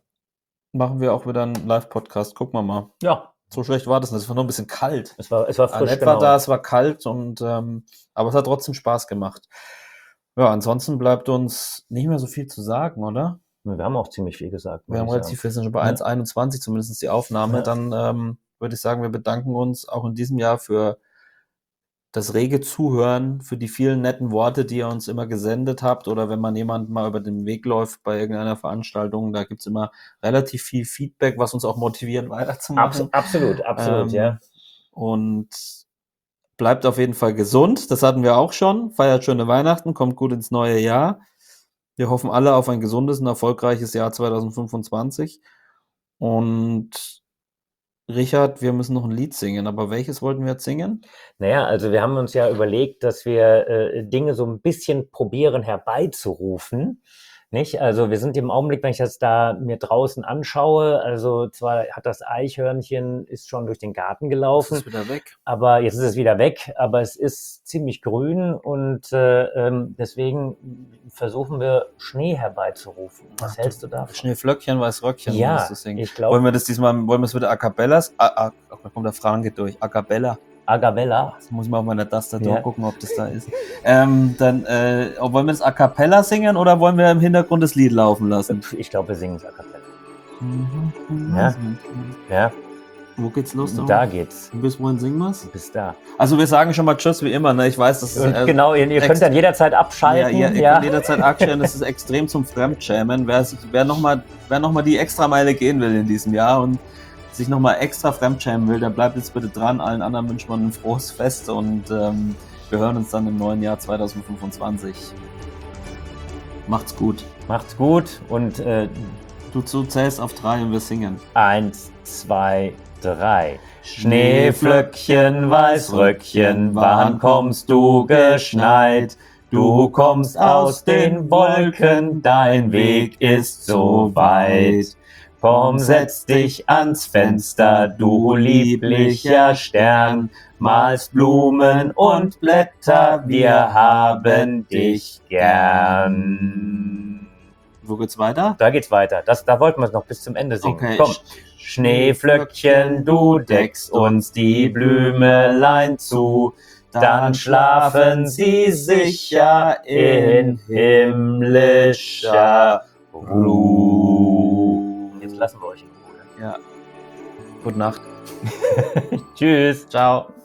machen wir auch wieder einen Live-Podcast. Gucken wir mal. Ja. So schlecht war das nicht. Es war nur ein bisschen kalt. Es war frisch, Annette war da, es war kalt und aber es hat trotzdem Spaß gemacht. Ja, ansonsten bleibt uns nicht mehr so viel zu sagen, oder? Wir haben auch ziemlich viel gesagt. Wir haben relativ viel, sind schon bei 1,21 zumindest die Aufnahme. Ja. Dann würde ich sagen, wir bedanken uns auch in diesem Jahr für das rege Zuhören, für die vielen netten Worte, die ihr uns immer gesendet habt oder wenn man jemand mal über den Weg läuft bei irgendeiner Veranstaltung, da gibt's immer relativ viel Feedback, was uns auch motiviert, weiterzumachen. Absolut, ja. Und bleibt auf jeden Fall gesund, das hatten wir auch schon, feiert schöne Weihnachten, kommt gut ins neue Jahr. Wir hoffen alle auf ein gesundes und erfolgreiches Jahr 2025. Und Richard, wir müssen noch ein Lied singen, aber welches wollten wir jetzt singen? Naja, also wir haben uns ja überlegt, dass wir Dinge so ein bisschen probieren herbeizurufen. Nicht? Also wir sind im Augenblick, wenn ich das da mir draußen anschaue, also zwar hat das Eichhörnchen ist schon durch den Garten gelaufen. Jetzt ist es wieder weg. Aber jetzt ist es wieder weg, aber es ist ziemlich grün und deswegen versuchen wir Schnee herbeizurufen. Was hältst du davon? Schneeflöckchen, Weißröckchen. Ja, ich glaube. Wollen wir es wieder A Cappellas? Da kommt der Franke durch. A Cappella. Agabella. Jetzt muss ich mal auf meiner Tastatur gucken, ob das da ist. Wollen wir das A Cappella singen oder wollen wir im Hintergrund das Lied laufen lassen? Ich glaube, wir singen es A Cappella. Ja. Wo geht's los? Da geht's. Bis wohin singen wir's? Bis da. Also wir sagen schon mal Tschüss wie immer, ne? Ich weiß, das ist... genau, ihr könnt dann jederzeit abschalten. Ja, ihr könnt jederzeit abschalten. Das ist extrem zum Fremdschämen. Wer noch mal die Extrameile gehen will in diesem Jahr und sich nochmal extra fremdschämen will, der bleibt jetzt bitte dran. Allen anderen wünscht man ein frohes Fest und wir hören uns dann im neuen Jahr 2025. Macht's gut. Macht's gut und du zählst auf 3 und wir singen. 1, 2, 3. Schneeflöckchen, Weißröckchen, wann kommst du geschneit? Du kommst aus den Wolken, dein Weg ist so weit. Komm, setz dich ans Fenster, du lieblicher Stern, malst Blumen und Blätter, wir haben dich gern. Wo geht's weiter? Da geht's weiter. Da wollten wir es noch bis zum Ende singen. Okay. Komm. Schneeflöckchen, du deckst uns die Blümelein zu, dann schlafen sie sicher in himmlischer Ruhe. Jetzt lassen wir euch in Ruhe. Ja. Gute Nacht. Tschüss. Ciao.